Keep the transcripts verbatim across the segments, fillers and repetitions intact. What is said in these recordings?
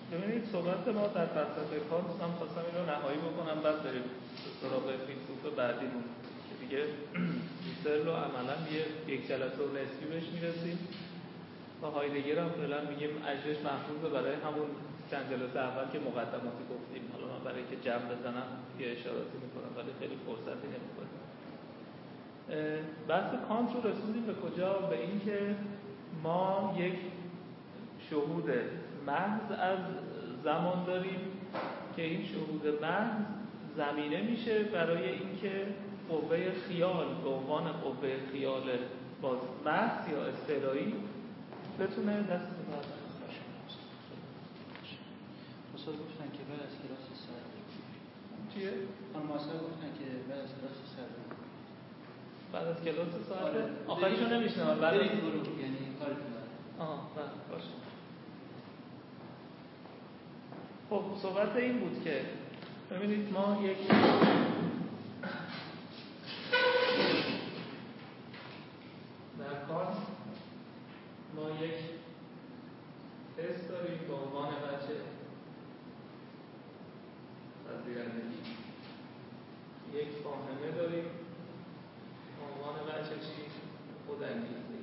ببینید صحبت ما در فلسفه کانت، من خواستم این رو نهایی بکنم بعد بریم سراغ فیلسوف بعدیمون که دیگه هوسرل رو عملاً یه یک جلسه و نصفی بهش میرسیم و هایدگر هم فعلا میگیم اجرش محفوظه برای همون چند جلسه اول که مقدماتی گفتیم. حالا من برای که جمع بزنم یه اشاراتی میکنم ولی خیلی فرصتی نمیکنم. بحث کانت رو رسوندیم به کجا؟ به این که ما یک شهود محض از زمان داریم که این شهود محض زمینه میشه برای اینکه قوه خیال به عنوان قوه خیال باز محض یا استعلایی بتونه دست بزنه. مصادر گفتن که بعد از کلاس سرد چیه؟ خانم مصادر گفتن که بعد از کلاس سرد بعد از کلاس ساعت آره. آخریشو نمیشنم بعد برید برو یعنی کاری کنن. آها بله باشه. خب صحبت این بود که ببینید ما یک در کار ما یک تست داریم به عنوان بچه پذیرندگی، یک فاهمه داریم به عنوان بچه چی؟ خودانگیختگی.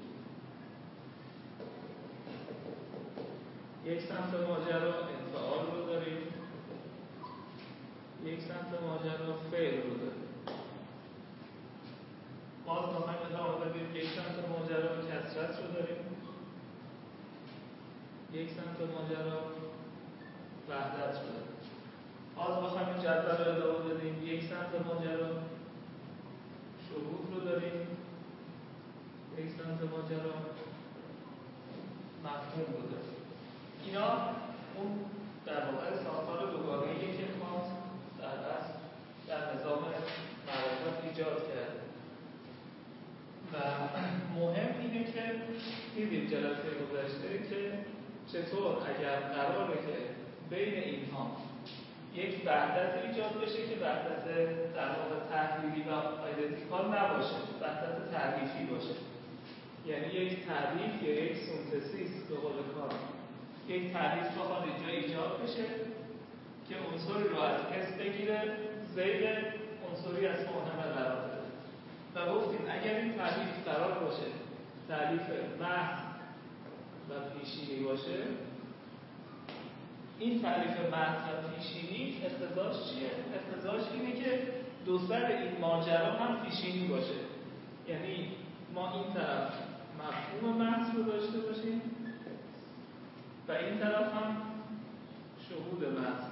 یک سمت ماجرا انفعال رو داریم، یک سمت ماجرا فعل رو داریم. باز بخوایم ادامه بدیم یک سمت ماجرا کثرت رو داریم، یک سمت ماجرا وحدت رو داریم. باز بخوایم این جدول رو ادامه بدیم یک سمت ماجرا شهود رو داریم، یک سمت ماجرا مفهوم رو داریم. اینا اون در واقع ساختار دوگانه‌ایه که کانت در اصل در نظام معرفت ایجاد کرد و مهم اینه که دیدیم جلسه گذشته که چطور اگر قراره که بین اینها یک وحدت ایجاد بشه که وحدت در واقع تحلیلی و آیدنتیکال نباشه، وحدت تعریفی باشه، یعنی یک تعریف یا یک سینتزیس به قول کانت، یک تعریف بخواد اینجا ایجاد بشه که عنصری رو از حس بگیره زیر عنصری از فاهمه قرار بده و گفتیم اگر این تعریف قرار باشه تعریف محض و پیشینی باشه، این تعریف محض و پیشینی اقتضاش چیه؟ اقتضاش اینه که دو سر این ماجرا هم پیشینی باشه، یعنی ما این طرف مفهوم محض رو داشته باشیم و این طرف هم شهود محض.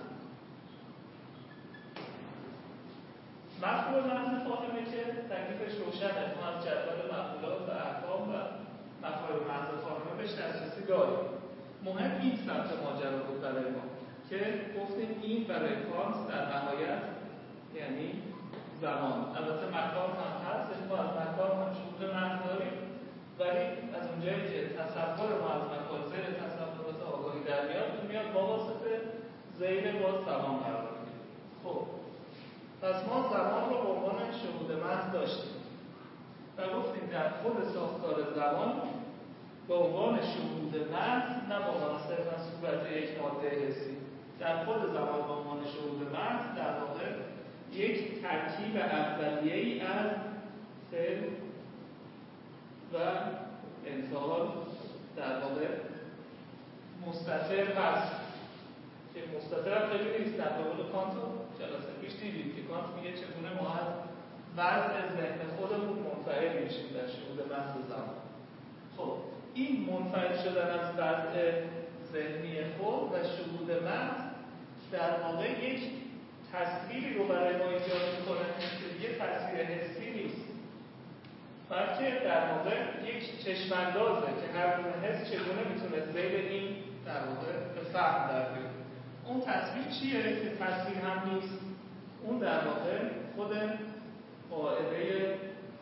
مفهوم محض فاهمه که تکلیفش روشنه، ما از جدول مفعولات و احکام و مفاهیم محض فاهمه بهش دسترسی داریم. مهم این سمت ماجرا بود برای ما که گفتیم این برای کانت در نهایت یعنی زمان. البته مکان هم هست، یعنی ما از مکان هم شهود محض داریم، ولی از اونجایی که تصور ما از مکان زیر تصورات آگاهی در میاد، اون میاد با واسطه زیر باز زمان قرار میگیره. خب پس ما زمان رو به عنوان شهود محض داشتیم و گفتیم در خود ساختار زمان به عنوان شهود محض، نه به عنوان صرفا صورت یک ماده حسی، در خود زمان به عنوان شهود محض در واقع یک ترکیب اولیه‌ای از فعل و انفعال در واقع مستتر هست که مستتر هم خیلی نیست. در قول کانت جلسه پیش دیدید که کانت میگه چگونه ما از وضع ذهن خودمون منفعل میشیم در شهود محض زمان. خب این منفعل شدن از وضع ذهنی خود و شهود محض در واقع یک تصویری رو برای ما ایجاد میکنه که یه تصویر حسی نیست، بلکه در واقع یک چشم‌اندازه که هر گونه حس چگونه میتونه زیر این در واقع به فهم در بیاره. اون تصویر چیه که تصویر هم نیست؟ اون در واقع خود قاعده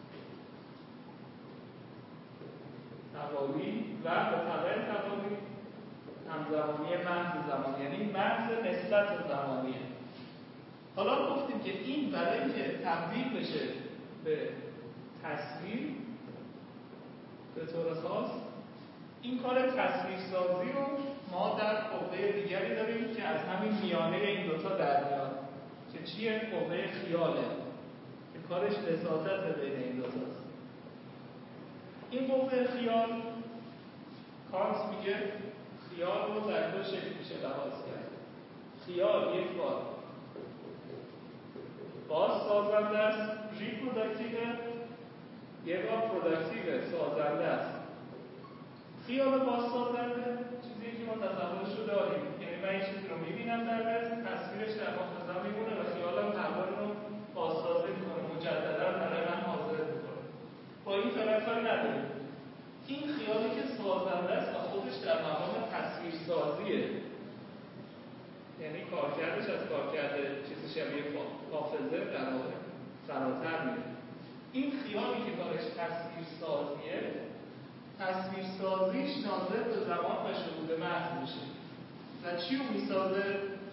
توالی و به تبع توالی همزمانی محض زمان، یعنی محض نسبت زمانیه. حالا گفتیم که این برای اینکه تبدیل بشه به تصویر به طور خاص این کار تصویرسازی رو ما در قوه دیگری داریم که از همین میانه این دوتا در میاد که چیه؟ قوه خیاله که کارش وساطت بین این دوتاست. این قوه خیال کانت میگه خیال رو در دو شکل میشه لحاظ کرد. خیال یک بار باز سازنده است، ریپروداکتیو، یک بار پروداکتیو، سازنده است. خیال باز سازنده چیزی که ما تصورش رو داریم، یعنی من این چیزی رو میبینم در دست، تصویرش در مخزن میمونه و خیالم هر رو بازسازی میکنه، مجددا برای من حاضر میکنه. با این طرف کاری نداریم. این خیالی که سازنده است و خودش در مقام تصویرسازیه، یعنی کارکردش از کارکرد چیزی شبیه حافظه در واقع فراتر میره. این خیالی که کارش تصویرسازیه، تصویرسازیش ناظر به زمان و شهود محض میشه. و چی رو میسازه؟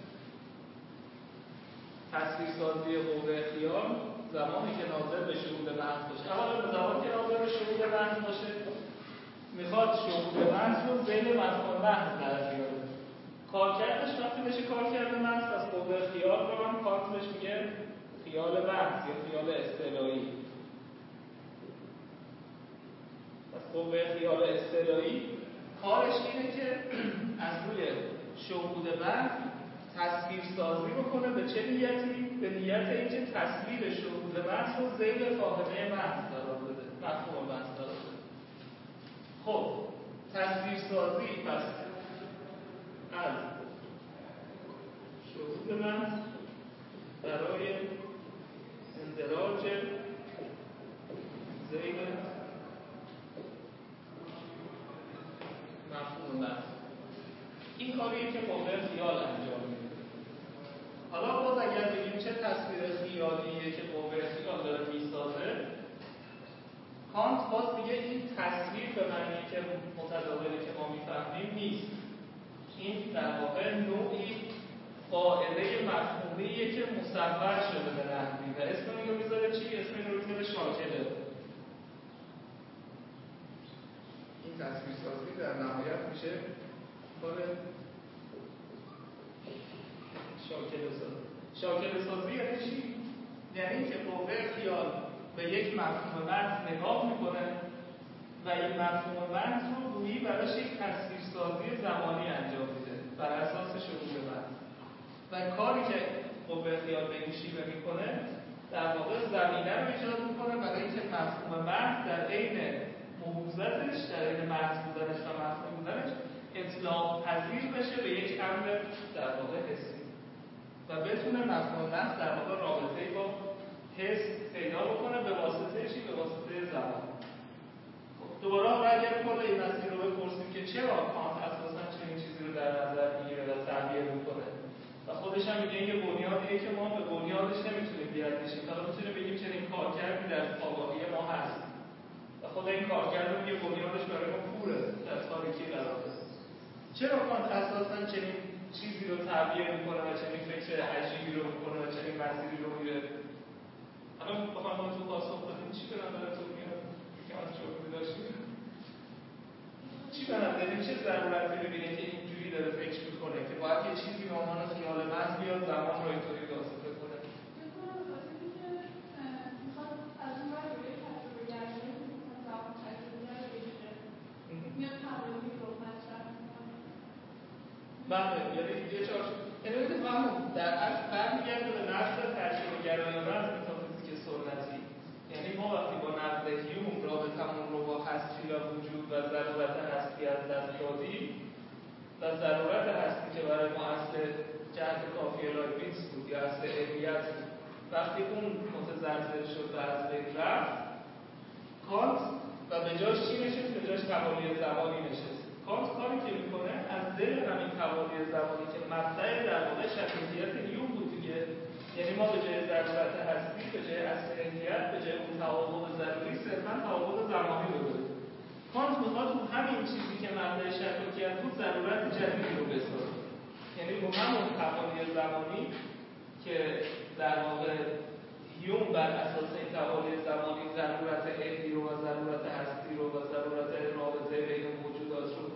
تصویرسازی قوه خیال زمانی که ناظر به شهود محض باشه. اولا به زمانی که ناظر به شهود محض باشه میخواد شهود محض رو ذیل مفهوم محض در بیاره. کارکردش وقتی بشه کارکرد محض از قوه خیال رو هم کارت بهش میگه خیال محض یا خیال اصطلاحی. از قوه خیال اصطلاحی کارش اینه که از روی شهود محض تصویر سازی بکنه. به چه نیتی؟ به نیت اینکه تصویر شهود محض رو ذیل فاهمه محض قرار بده، مفهوم محض قرار بده. خب تصویر سازی پس از شهود محض برای اندراج ذیل مفهوم محض، این کاریه که قوه خیال انجام میده. حالا باز اگر بگیم چه تصویر خیالیه که قوه خیال داره میسازه، کانت باز میگه این تصویر به معنی که متداولی که ما میفهمیم نیست. این در واقع نوعی قاعده مفهومیه که مصور شده به نحوی و اسم اینو میذاره چی؟ اسم اینو میذاره شاکله. این تصویر سازی در نهایت میشه کار شاکله سازی. شاکله سازی یعنی چی؟ یعنی که قوه خیال به یک مفهوم محض نگاه میکنه و این مفهوم محض رو گویی براش یک تصویر سازی زمانی انجام میده بر اساس شهود محض. و کاری که قوه خیال به این شیوه میکنه در واقع زمینه رو ایجاد میکنه برای اینکه مفهوم محض در عین محوزتش، در عین محض بودنش و مفهوم بودنش اطلاق پذیر بشه به یک امر در واقع حسی و بتونه مفهوم محض در واقع رابطه‌ای با حس پیدا بکنه به واسطه چی؟ به واسطه زمان. دوباره اگر کل این مسئله رو بپرسیم که چرا کانت اساساً چنین چیزی رو در نظر میگیره و تعبیر میکنه و خودش هم میگه این یه بنیادیه که ما به بنیادش نمیتونیم بیاندیشیم، حالا میتونه بگیم چنین کارکردی در آگاهی ما هست و خود این کارکرد رو یه بنیادش برای ما کوره در تاریکی قرار داده. چرا کانت اساساً چنین چیزی رو تعبیر میکنه و چنین فکر عجیبی رو میکنه و چنین مسیری رو میره؟ حالا بخوام با تو پاسخ بدیم چی به نظرتون میاد که از شغلی داشتیم؟ چی به نظرتون چه ضرورتی میبینه که اینجوری داره فکر میکنه که باید یه چیزی به عنوان خیال محض بیاد زمان رو اینطوری واسطه کنه؟ بله، یعنی یه چارچ یعنی بگید همون در اصل برمیگرده به نقد ترکیب گرایانه از متافیزیک سنتی. یعنی ما وقتی با نقد هیوم رابطمون رو با هستی و وجود و ضرورت هستی از دست دادیم و ضرورت هستی که برای ما اصل جهت کافی لایبنیتس بود یا اصل علیت بود، وقتی اون متزلزل شد و از بین رفت، کانت و به جاش چی نشست؟ به جاش توالی زمانی نشست. کانت کاری که میکنه از دل همین توالی زمانی که مبدأ در واقع شکلیت هیوم بود دیگه، یعنی ما به جای ضرورت هستی، به جای اصل علیت، به جای اون توافق ضروری صرفا توافق زمانی رو بده. کانت میخواد اون همین چیزی که مبدأ شکلیت بود ضرورت جدیدی رو بسازه. یعنی با همون توالی زمانی که در واقع هیوم بر اساس این توالی زمانی ضرورت علی رو و ضرورت هستی رو و ضرورت رابطه بین موجودات رو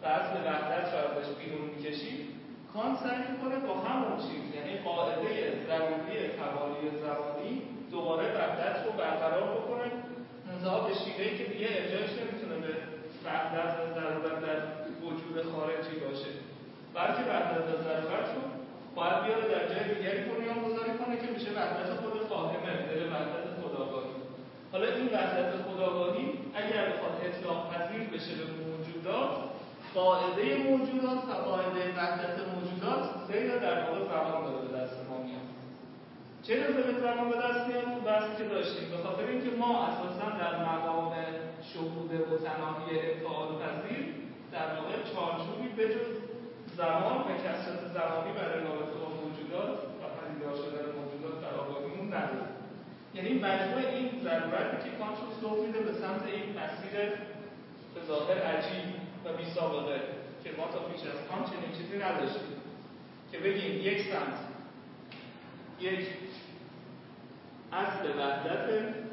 و اصل وحدت رو ازش بیرون میکشید، کانت سعی میکنه با همون چیز، یعنی قاعده ضروری توالی زمانی، دوباره وحدت رو برقرار بکنه، منتها به شیوهی که دیگه ارجاعش نمیتونه به وحدت و ضرورت در وجود خارجی باشه، بلکه وحدت و ضرورت رو باید بیاره در جای دیگری بنیان گذاری کنه که میشه وحدت خود فاهمه، دل وحدت خودآگاهی. حالا این وحدت خودآگاهی اگر بخواد اطلاق پذیر بشه به موجودات، قاعده موجودات و قاعده وحدت موجودات سیر در واقع زمان داره به دست ما میاد. چرا به زمان به دست میاد؟ اون بحثی که داشتیم، به خاطر اینکه ما اساسا در مقام شهود متناهی انفعال پذیر در واقع چارچوبی بجز زمان و کثرت زمانی برای رابطه با موجودات و پدیدار شدن موجودات در آگاهیمون نداره. یعنی مجموع این ضرورتی که کانت رو سوق میده به سمت این مسیر به ظاهر عجیب و بی سابقه که ما تا پیش از کانت چنین چیزی نداشتیم که بگیم یک سمت یک اصل وحدت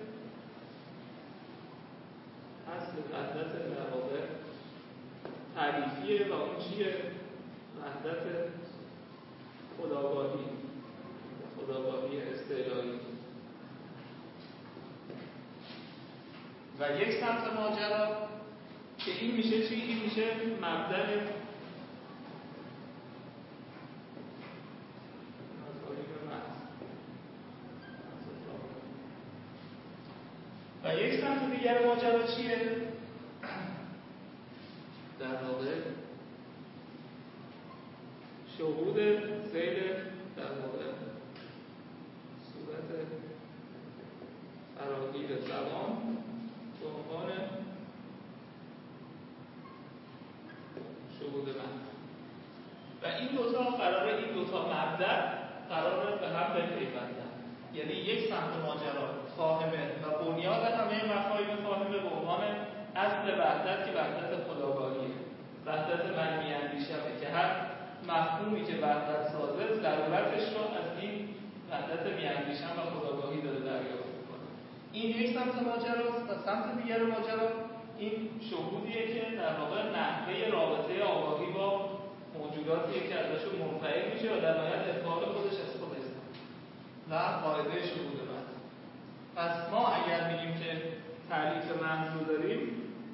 اصل وحدت در واقع تعریفیه و اون چیه؟ وحدت خودآگاهی، خودآگاهی استعلایی. و یک سمت ماجرا که این میشه چی؟ این میشه مبدأ و یک سمت دیگر ماجرا چیه؟ در واقع شهود سیر در واقع صورت فراگیر زمان به عنوان شهود محض. و این دوتا قراره این دوتا مبدأ قراره به هم بپیوندن. یعنی یک سمت ماجرا فاهمه و بنیاد همه مفاهیم فاهمه به عنوان اصل وحدت که وحدت خودآگاهیه، وحدت من میاندیشمه که هر مفهومی که وحدت سازه ضرورتش رو از این وحدت میاندیشم و خودآگاهی داره دریافت میکنه. این یک سمت ماجراست و سمت دیگر ماجرا این شهودیه که در واقع نحوه رابطه آگاهی با موجوداتیه که ازشون منفعل میشه و در نهایت انفعال خودش از خود است و قاعده شهود محض. پس ما اگر میگیم که تعریف محض رو داریم،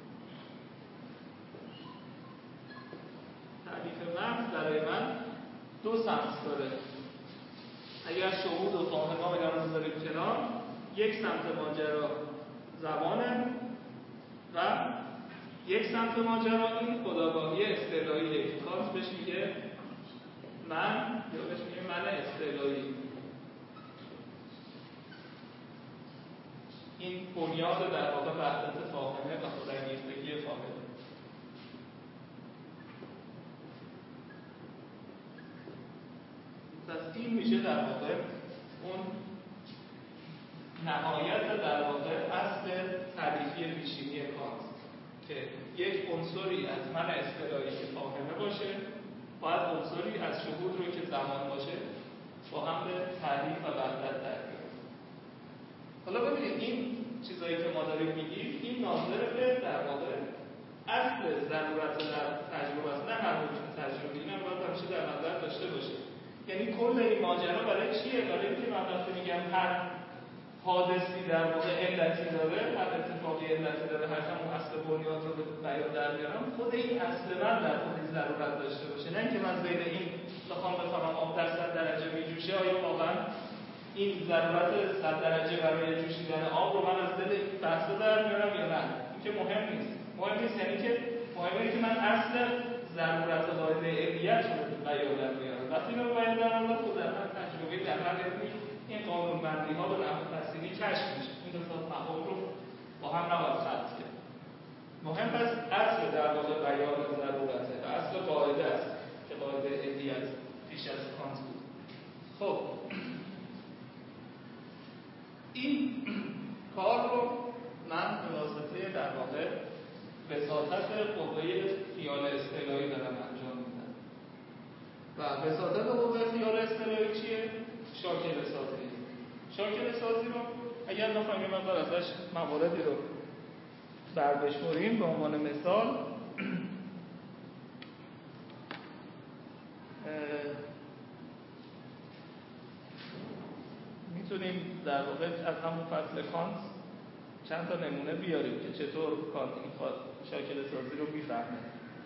تعریف محض برای من دو سمت داره. اگر شهود و فاهمه ها اینا رو بذاریم کنار، یک سمت ماجرا زمانه و یک سمت ماجرا این خودآگاهی استعلاییه که کانت بهش میگه من، یا بهش میگه من استعلایی. این بنیاد در واقع وحدت فاهمه و خودانگیختگی فاهمه. پس این میشه در واقع اون نهایت در واقع اصل تعریفی پیشینی کانت که یک عنصری از من اصطلاحی که فاهمه باشه باید عنصری از شهود رو که زمان باشه با هم به تعریف و وحدت تربیت. حالا ببینید این چیزایی که ما داریم میگیم این ناظر به در واقع اصل ضرورت در تجربه است، نه هر روز تجربه. این هم باید همیشه در نظر داشته باشه. یعنی کل این ماجرا برای چیه؟ برای اینکه من وقتی میگم هر حادثی در واقع علتی داره، هر اتفاقی علتی داره، هر همون اصل بنیاد رو به بیان در بیارم، خود این اصل من در خودش ضرورت داشته باشه، نه اینکه من زیر این بخوام بفهمم آب در صد درجه میجوشه، آیا واقعا این ضرورت صد درجه برای جوشیدن آب رو من از دل این بحثا در میارم یا نه. این که مهم نیست. مهم نیست یعنی که مهمه اینه که من اصل ضرورت قاعده علیت رو بیان در میارم. وقتی اینو بیان در میارم خود در هر تجربه در هر علمی این قانون بندی ها به نحو تفصیلی کشف میشه. این دو تا مفاهیم رو با هم نباید خلط کرد. مهم پس اصل در واقع بیان ضرورته و اصل قاعده است که قاعده علیت پیش از کانت بود. خب این کار رو من به واسطه در واقع وساطت قوه خیال اصطلاحی دارم انجام میدم. و وساطت قوه خیال اصطلاحی چیه؟ شاکله سازی. شاکله سازی رو اگر بخوایم یه مقدار ازش مواردی رو برداشتیم به عنوان مثال میتونیم در واقع از همون فصل کانت چند تا نمونه بیاریم که چطور کانت این شاکله سازی رو میفهمه.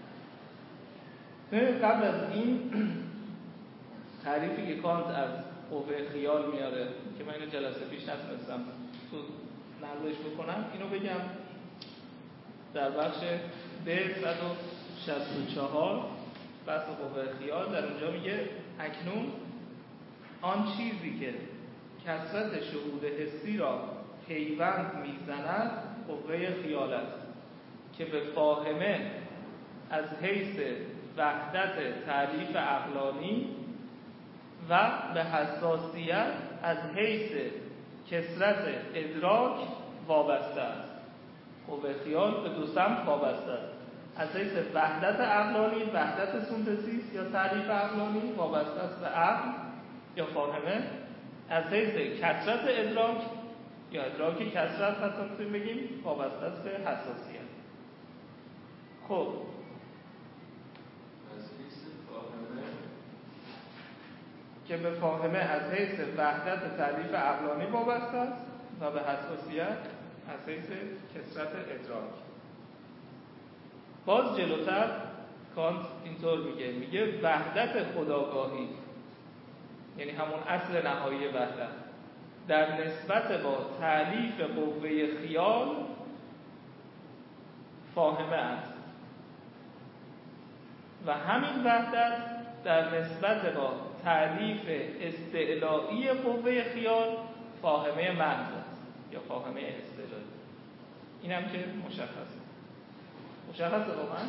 قبل از این تعریفی که کانت از قوه خیال میاره که من اینو جلسه پیش نتونستم تو نقلش بکنم، اینو بگم در بخش ب صد و شصت و چهار بحث قوه خیال در اونجا میگه اکنون آن چیزی که کثرت شهود حسی را پیوند میزند قوه خیال است که به فاهمه از حیث وحدت تعریف عقلانی و به حساسیت از حیث کثرت ادراک وابسته است. قوه خیال به دو سمت وابسته است، از حیث وحدت عقلانی، وحدت سنتزیس یا تعریف عقلانی وابسته است به عقل یا فاهمه، از حیث کثرت ادراک یا ادراک کثرت حتی میتونیم بگیم وابسته است به حساسیت. خب که به فاهمه از حیث وحدت تعریف عقلانی وابسته است و به حساسیت از حیث کثرت ادراک. باز جلوتر کانت اینطور میگه میگه وحدت خودآگاهی، یعنی همون اصل نهایی وحدت، در نسبت با تعریف قوه خیال فاهمه است و همین وحدت در نسبت با تعریف استعلایی قوه خیال فاهمه محض است یا فاهمه استعلایی. این هم که مشخصه مشخصه واقعا.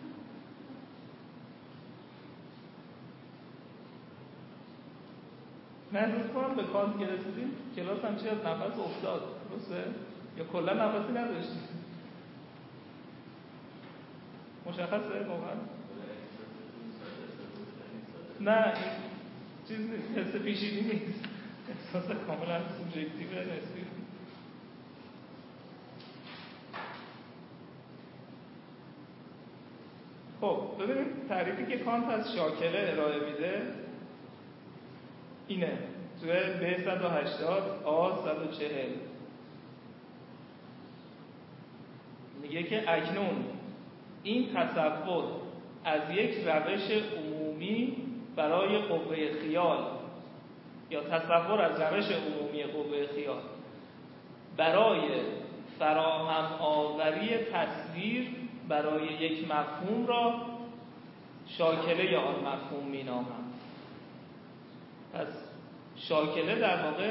محسوس کنم به کانت که رسیدیم کلاس هم چی از نفس افتاد، درسته؟ یا کلا نفسی نداشتیم؟ مشخصه واقعا؟ نه این چیز نیست، حس پیشینی نیست، احساس کاملا سوبژکتیو نسبی. خب ببینیم تعریفی که کانت از شاکله ارائه میده اینه توی ب صد و هشتاد آ صد و چهل میگه که اکنون این تصور از یک روش عمومی برای قوه خیال یا تصور از روش عمومی قوه خیال برای فراهم آوری تصویر برای یک مفهوم را شاکله یا آن مفهوم می نامند. پس شاکله در واقع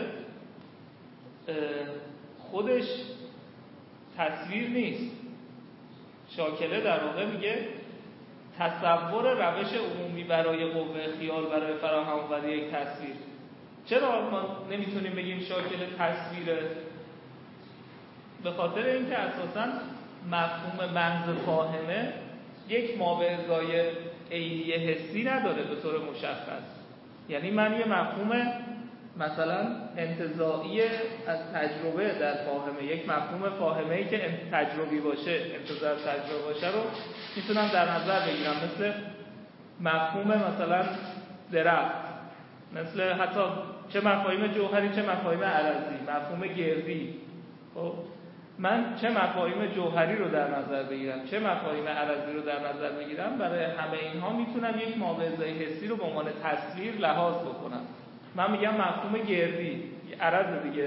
خودش تصویر نیست. شاکله در واقع میگه تصور روش عمومی برای قوه خیال برای فراهم آوری یک تصویر. چرا ما نمیتونیم بگیم شاکله تصویره؟ به خاطر اینکه اساساً مفهوم محض فاهمه یک مابعضای عینی حسی نداره به طور مشخص. یعنی من یه مفهوم مثلا انتزاعی از تجربه در فاهمه، یک مفهوم فاهمه‌ای که تجربی باشه، انتزاع از تجربه باشه رو میتونم در نظر بگیرم، مثل مفهوم مثلا درخت، مثل حتی چه مفاهیم جوهری چه مفاهیم عرضی، مفهوم گردی. خب من چه مفاهیم جوهری رو در نظر بگیرم چه مفاهیم عرضی رو در نظر بگیرم، برای همه اینها میتونم یک مابعضای حسی رو به عنوان تصویر لحاظ بکنم. من میگم مفهوم گردی عرض دیگه،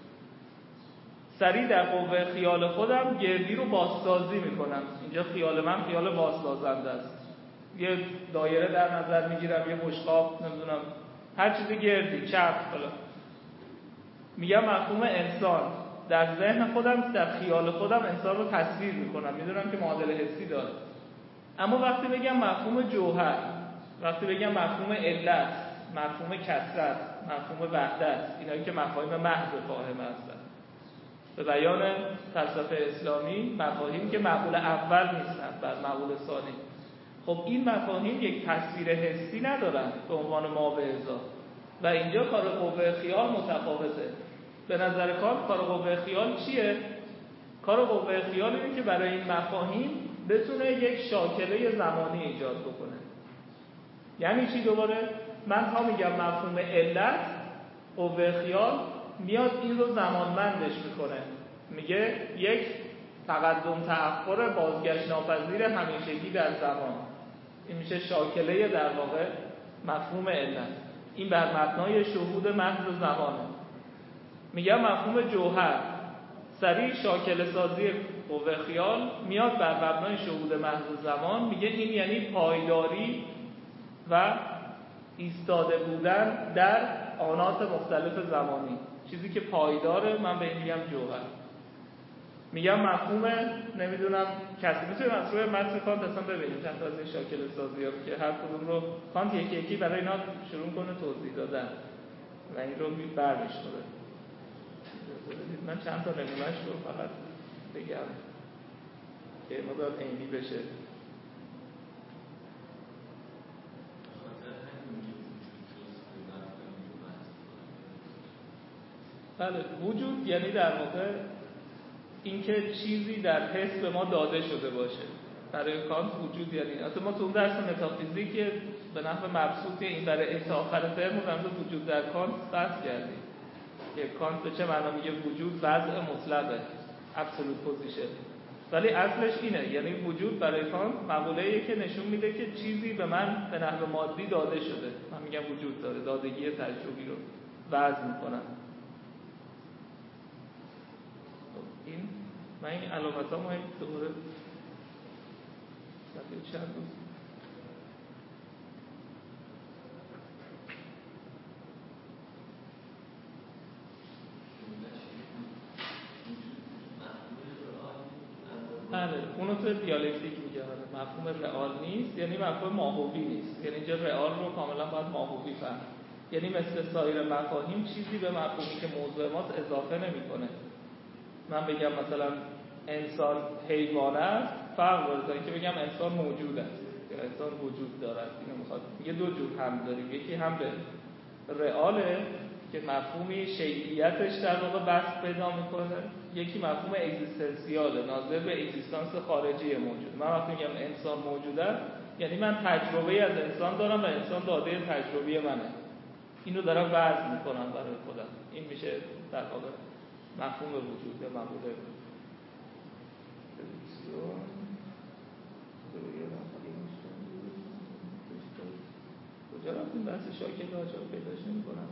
سریع در قوه خیال خودم گردی رو بازسازی میکنم. اینجا خیال من خیال بازسازنده است. یه دایره در نظر میگیرم، یه بشقاب، نمیدونم هر چیز گردی، چرخ، حالا میگم مفهوم انسان، در ذهن خودم در خیال خودم انسان رو تصویر میکنم، میدونم که معادل حسی داره. اما وقتی بگم مفهوم جوهر، وقتی بگم مفهوم علت، مفهوم کثرت، مفهوم وحدت، اینایی که مفاهیم محض فاهمه هستن، به بیان فلسفه اسلامی مفاهیم که معقول اول نیستن بل معقول ثانی. خب این مفاهیم یک تصویر حسی ندارن به عنوان مابعضا و اینجا کار قوه خیال متفاوته. به نظر کار کار قوه خیال چیه؟ کار قوه خیال اینه که برای این مفاهیم بتونه یک شاکله زمانی ایجاد بکنه. یعنی چی؟ دوباره من تا میگم مفهوم علت، قوه خیال میاد این رو زمانمندش میکنه، میگه یک تقدم تأخر بازگشت ناپذیر همیشگی در زمان. این میشه شاکله در واقع مفهوم علت. این بر مبنای شهود محض زمانه. میگه مفهوم جوهر سریع شاکله سازی قوه خیال میاد بر مبنای شهود محض زمان. میگه این یعنی پایداری و ایستاده بودن در آنات مختلف زمانی. چیزی که پایداره من به این میگم جوهر. میگم مفهوم نمیدونم کسی میتونه از روی متن کانت اصلا ببینیم چند تا از این شاکله سازی ها که هر کدوم رو کانت یکی یکی برای اینا شروع کنه توضیح دادن و این رو برمی‌داره. من چند تا نمونهش رو فقط بگم که مدار عینی بشه. بله، وجود یعنی در واقع اینکه چیزی در حس به ما داده شده باشه. برای کانت وجود یعنی اصلا ما تو اون درس متافیزیک به نحو مبسوطی این برای تا آخر ترم رو وجود در کانت بحث کردیم که کانت به چه معنا میگه وجود وضع مطلقه، ابسولوت پوزیشن، ولی اصلش اینه، یعنی وجود برای کانت مقوله‌ایه که نشون میده که چیزی به من به نحو مادی داده شده. من میگم وجود داره، دادگی تجربی رو وضع میکنم. این من این علامت ها ما این دوباره صفحه چند روز بله اونو تو دیالکتیک میگه. مفهوم رئال نیست یعنی مفهوم ماهوی نیست، یعنی اینجا رئال رو کاملا باید ماهوی فهم، یعنی مثل سایر مفاهیم چیزی به مفهومی که موضوع ماست اضافه نمیکنه. من بگم مثلا انسان حیوان است فرق داره تا اینکه بگم انسان موجود است یا انسان وجود دارد. اینو میخواد میگه دو جور هم داریم، یکی هم به رئاله که مفهومی شیعیتش در واقع بحث پیدا میکنه، یکی مفهوم اگزیستانسیاله ناظر به اگزیستانس خارجی موجود. من وقتی میگم انسان موجوده یعنی من تجربه از انسان دارم و انسان داده تجربی منه، اینو دارم وضع میکنم برای خودم. این میشه در واقع مفهوم وجود یا مقوله کجا رفتیم بحث شاکله ها چرا پیداش نمی کنم.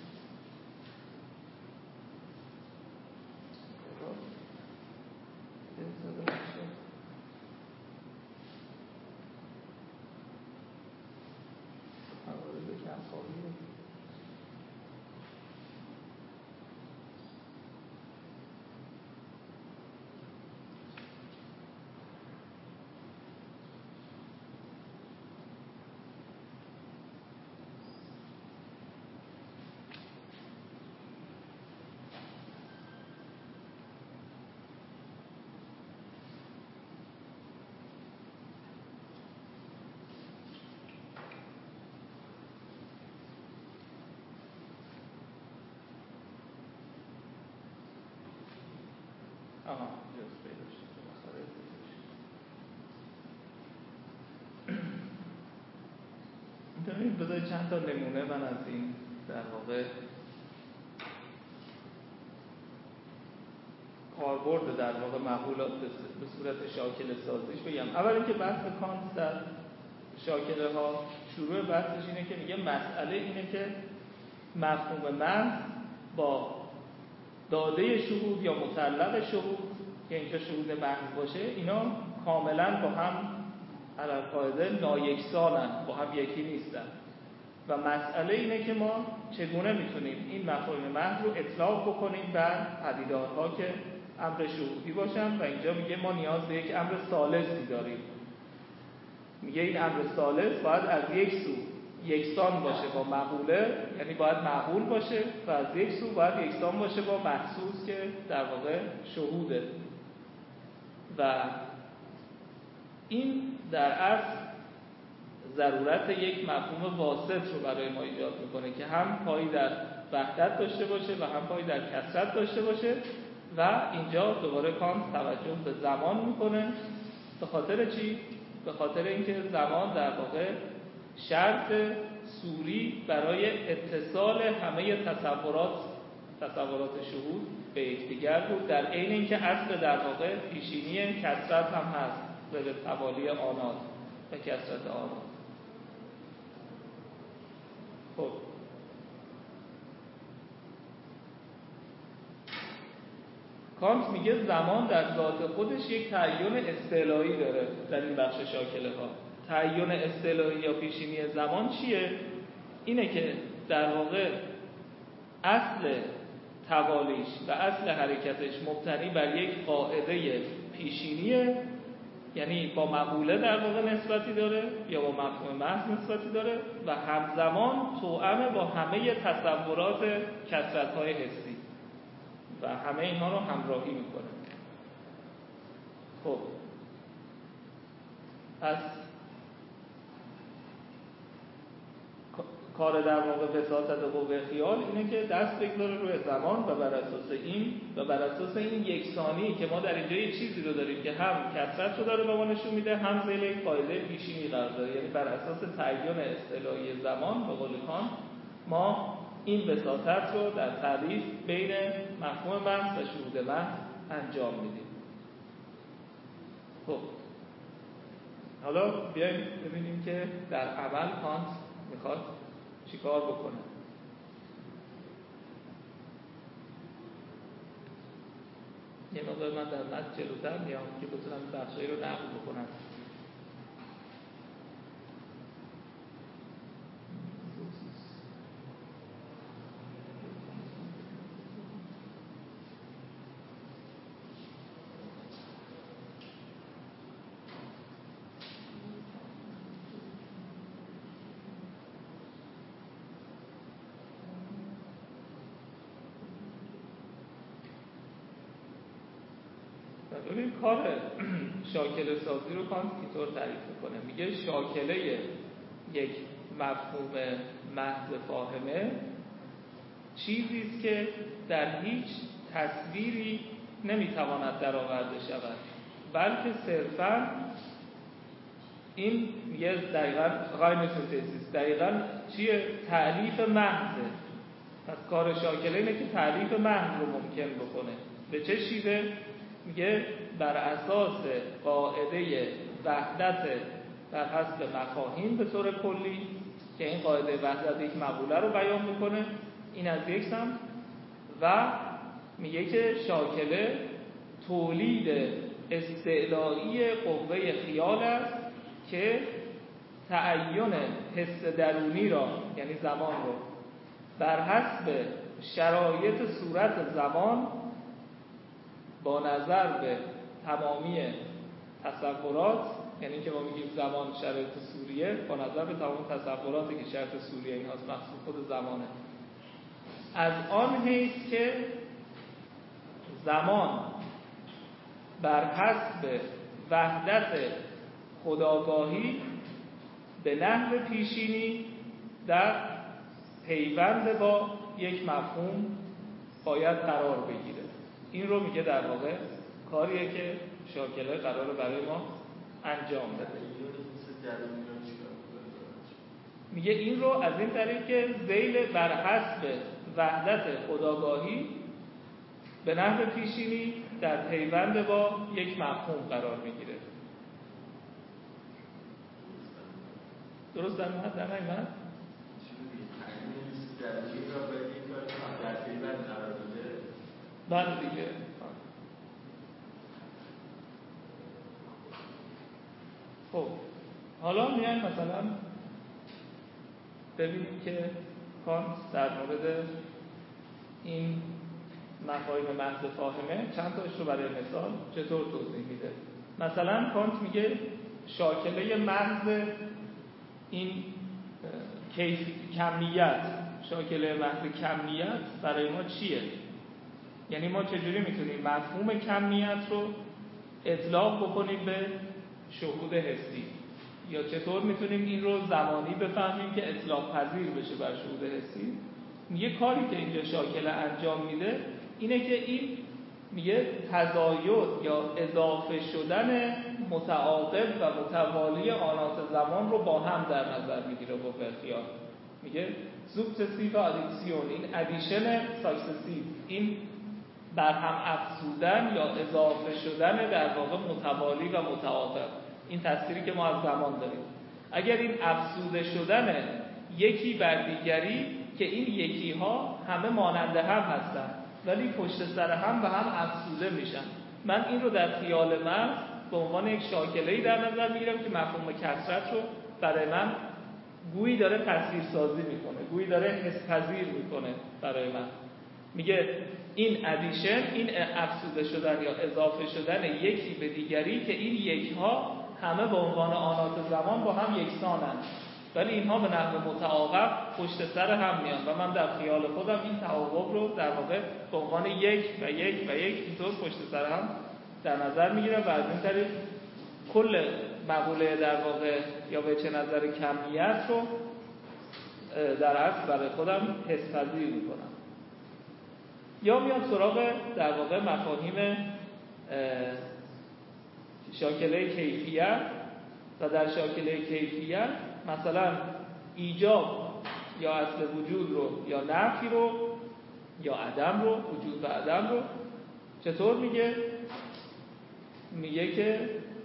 موارد کمخواهی آها جز پیدا شد میتونید بذارید چند تا نمونه من از این در واقع کاربرد در واقع مقولات به صورت شاکله سازیش بگم. اول اینکه بحث کانت در شاکله ها شروع بحثش اینه که میگه مسئله اینه که مفهوم محض با داده شهود یا مطلق شهود که اینجا شهود محض باشه اینا کاملا با هم علل قاعده نایکسانن، با هم یکی نیستن و مسئله اینه که ما چگونه میتونیم این مفاهیم محض رو اطلاق بکنیم بر پدیدارها که امر شهودی باشن و اینجا میگه ما نیاز به یک امر ثالثی داریم. میگه این امر ثالث باید از یک سو یکسان باشه با مقوله، یعنی باید معقول باشه و از یک سو باید یکسان باشه با محسوس که در واقع شهوده و این در اصل ضرورت یک مفهوم واسط رو برای ما ایجاد میکنه که هم پایی در وحدت داشته باشه و هم پایی در کثرت داشته باشه و اینجا دوباره کانت توجه به زمان میکنه. به خاطر چی؟ به خاطر اینکه زمان در واقع شرط صوری برای اتصال همه تصورات تصورات شهود به یکدیگر بود، در عین اینکه اصل در واقع پیشینی کثرت هم هست به توالی آنات و کثرت آنات. خب کانت میگه زمان در ذات خودش یک تعین استعلایی داره. در این بخش شاکله ها تعین استعلایی یا پیشینی زمان چیه؟ اینه که در واقع اصل توالیش و اصل حرکتش مبتنی بر یک قاعده پیشینیه، یعنی با مقوله در واقع نسبتی داره یا با مفهوم محض نسبتی داره و همزمان توأم با همه تصورات کثرت‌های حسی و همه اینها رو همراهی میکنه. خب پس کار در واقع وساطت قوه خیال اینه که دست بگذاره روی زمان و بر اساس این و بر اساس این یکسانی که ما در اینجا یه چیزی رو داریم که هم کثرت رو داره به ما نشون میده، هم ذیل یک قاعده پیشینی قرار داره، یعنی بر اساس تعین اصطلاحی زمان به قول کانت ما این وساطت رو در تعریف بین مفهوم محض و شهود محض انجام میدیم. خب حالا بیایم ببینیم که در عمل کانت میخواد چی کار بکنه. یه مقدار من در متن جلوتر میام که بتونم بخشایی رو نقل بکنم. این کار شاکله سازی رو کانت اینطور تعریف میکنه، میگه شاکله یک مفهوم محض فاهمه چیزی است که در هیچ تصویری نمیتواند درآورده شود، بلکه صرفاً این میگه دقیقاً غایمسوتزیست دقیقاً چیه؟ تعریف محضه. پس کار شاکله اینه که تعریف محض رو ممکن بکنه. به چه شیوه؟ میگه بر اساس قاعده وحدت در حسب مفاهیم به طور کلی که این قاعده وحدت یک مقوله رو بیان میکنه، این از یک سمت، و میگه که شاکله تولید استعلایی قوه خیال است که تعین حس درونی را یعنی زمان رو بر حسب شرایط صورت زمان با نظر به تمامی تصورات، یعنی که ما میگیم زمان شرایط صوریه، با نظر به تمام تصوراتی که شرایط صوریه این هاست مخصوص خود زمانه، از آن حیث که زمان بر حسب وحدت خودآگاهی به نحو پیشینی در پیوند با یک مفهوم باید قرار بگیره. این رو میگه در واقع کاریه که شاکله قراره برای ما انجام بده. میگه این رو از این طریق که ذیل بر حسب وحدت خودآگاهی به نحو پیشینی در پیوند با یک مفهوم قرار میگیره. درست در مورد در نمیمد؟ بله دیگه. خب حالا میایم مثلا ببینیم که کانت در مورد این مفاهیم محض فاهمه چند تاش رو برای مثال چطور توضیح میده. مثلا کانت میگه شاکله محض این کیف کمیت، شاکله محض کمیت برای ما چیه؟ یعنی ما چجوری میتونیم مفهوم کمیت رو اطلاق بکنیم به شهود حسی، یا چطور میتونیم این رو زمانی بفهمیم که اطلاق پذیر بشه بر شهود حسی. میگه کاری که اینجا شاکله انجام میده اینه که این میگه تزاید یا اضافه شدن متعاقب و متوالی آنات زمان رو با هم در نظر میگیره با خیال. میگه سوکسسیو ادیشن، این ادیشن ساکسسیو، این بر هم افزودن یا اضافه شدن در واقع متوالی و متعاقب، این تصویری که ما از زمان داریم. اگر این افزوده شدن یکی بر دیگری که این یکی ها همه ماننده هم هستن ولی پشت سر هم و هم افزوده میشن، من این رو در خیال من به عنوان یک شاکله‌ای در نظر میگیرم که مفهوم کثرت رو برای من گویی داره تصویر سازی میکنه، گویی داره حس پذیر میکنه برای من. میگه این ادیشن، این افزوده شدن یا اضافه شدن یکی به دیگری که این یک ها همه به عنوان آنات زمان با هم یکسانند ولی اینها به نحو متعاقب پشت سر هم میان و من در خیال خودم این تعاقب رو در واقع به عنوان یک و یک و یک اینطور پشت سر هم در نظر میگیرم و از این طریق کل مقوله در واقع یا به چه نظر کمیت رو در اصل برای خودم حس پذیر میکنم. یا میاد سراغ در واقع مفاهیم شاکله کیفیت و در شاکله کیفیت مثلا ایجاب یا اصل وجود رو یا نفی رو یا عدم رو، وجود و عدم رو چطور میگه؟ میگه که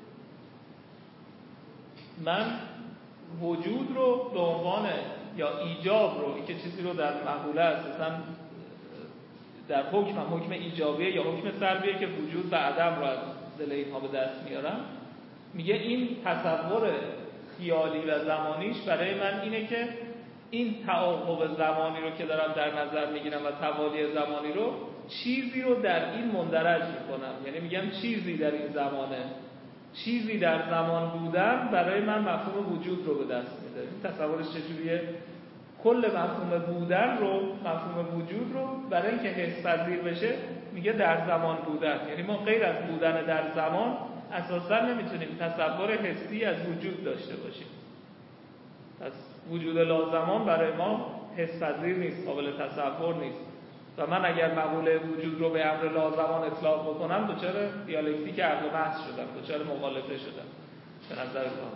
من وجود رو به عنوان یا ایجاب رو، این که چیزی رو در مقوله اساساً در حکم هم حکم ایجابیه یا حکم سلبیه که وجود و عدم رو از دل اینها به دست میارم، میگه این تصور خیالی و زمانیش برای من اینه که این تعاقب زمانی رو که دارم در نظر میگیرم و توالی زمانی رو چیزی رو در این مندرج میکنم، یعنی میگم چیزی در این زمانه، چیزی در زمان بودن برای من مفهوم وجود رو به دست میده. این تصورش چجوریه؟ کل مفهوم بودن رو، مفهوم وجود رو برای اینکه حس پذیر بشه میگه در زمان بودن، یعنی ما غیر از بودن در زمان اساسا نمیتونیم تصور حسی از وجود داشته باشیم. پس وجود لازمان برای ما حس پذیر نیست، قابل تصور نیست و من اگر مقوله وجود رو به امر لازمان اطلاق بکنم دچار دیالکتیک عقل محض شدم، دچار مغالطه شدم به نظر من.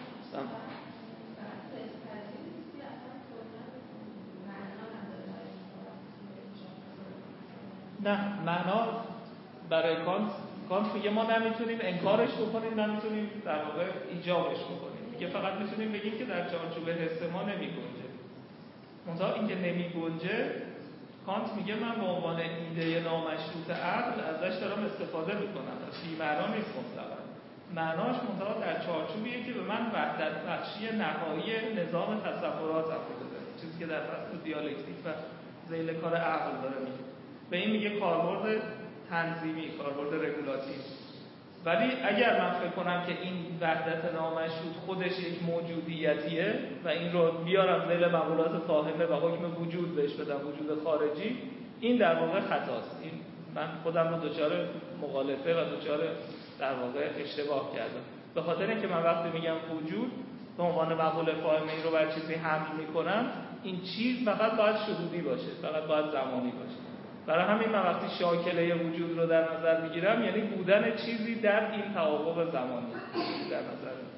نه، معنا برای کانت کانت میگه ما نمیتونیم انکارش بکنیم، نمیتونیم در واقع ایجابش بکنیم، میگه فقط میتونیم بگیم که در چارچوب حس ما نمیگنجه. منتها اینکه نمیگنجه کانت میگه من به عنوان ایده نامشروط عقل ازش دارم استفاده میکنم، از بی‌معنا نیست مطلقا. معناش منتها در چارچوبیه که به من وحدت بخشی نهایی نظام تصورات بده، چیزی که در فصل دیالکتیک و ذیل کار عقل داره میگه. به این میگه کاربرد تنظیمی، کاربرد رگولاتیو. ولی اگر من فکر کنم که این وحدت نامشروط خودش یک موجودیتیه و این رو بیارم ذیل مقولات فاهمه و حکم وجود بهش بدم، وجود خارجی، این در واقع خطاست. این من خودم رو دچار مغالطه و دچار در واقع اشتباه کردم، به خاطر اینکه من وقتی میگم وجود به عنوان مقوله فاهمه این رو بر چیزی حمل میکنم، این چیز فقط باید شهودی باشه، فقط باید زمانی باشه. برای همین من وقتی شاکله وجود رو در نظر میگیرم یعنی بودن چیزی در این تعاقب زمانی در نظر میگیرم.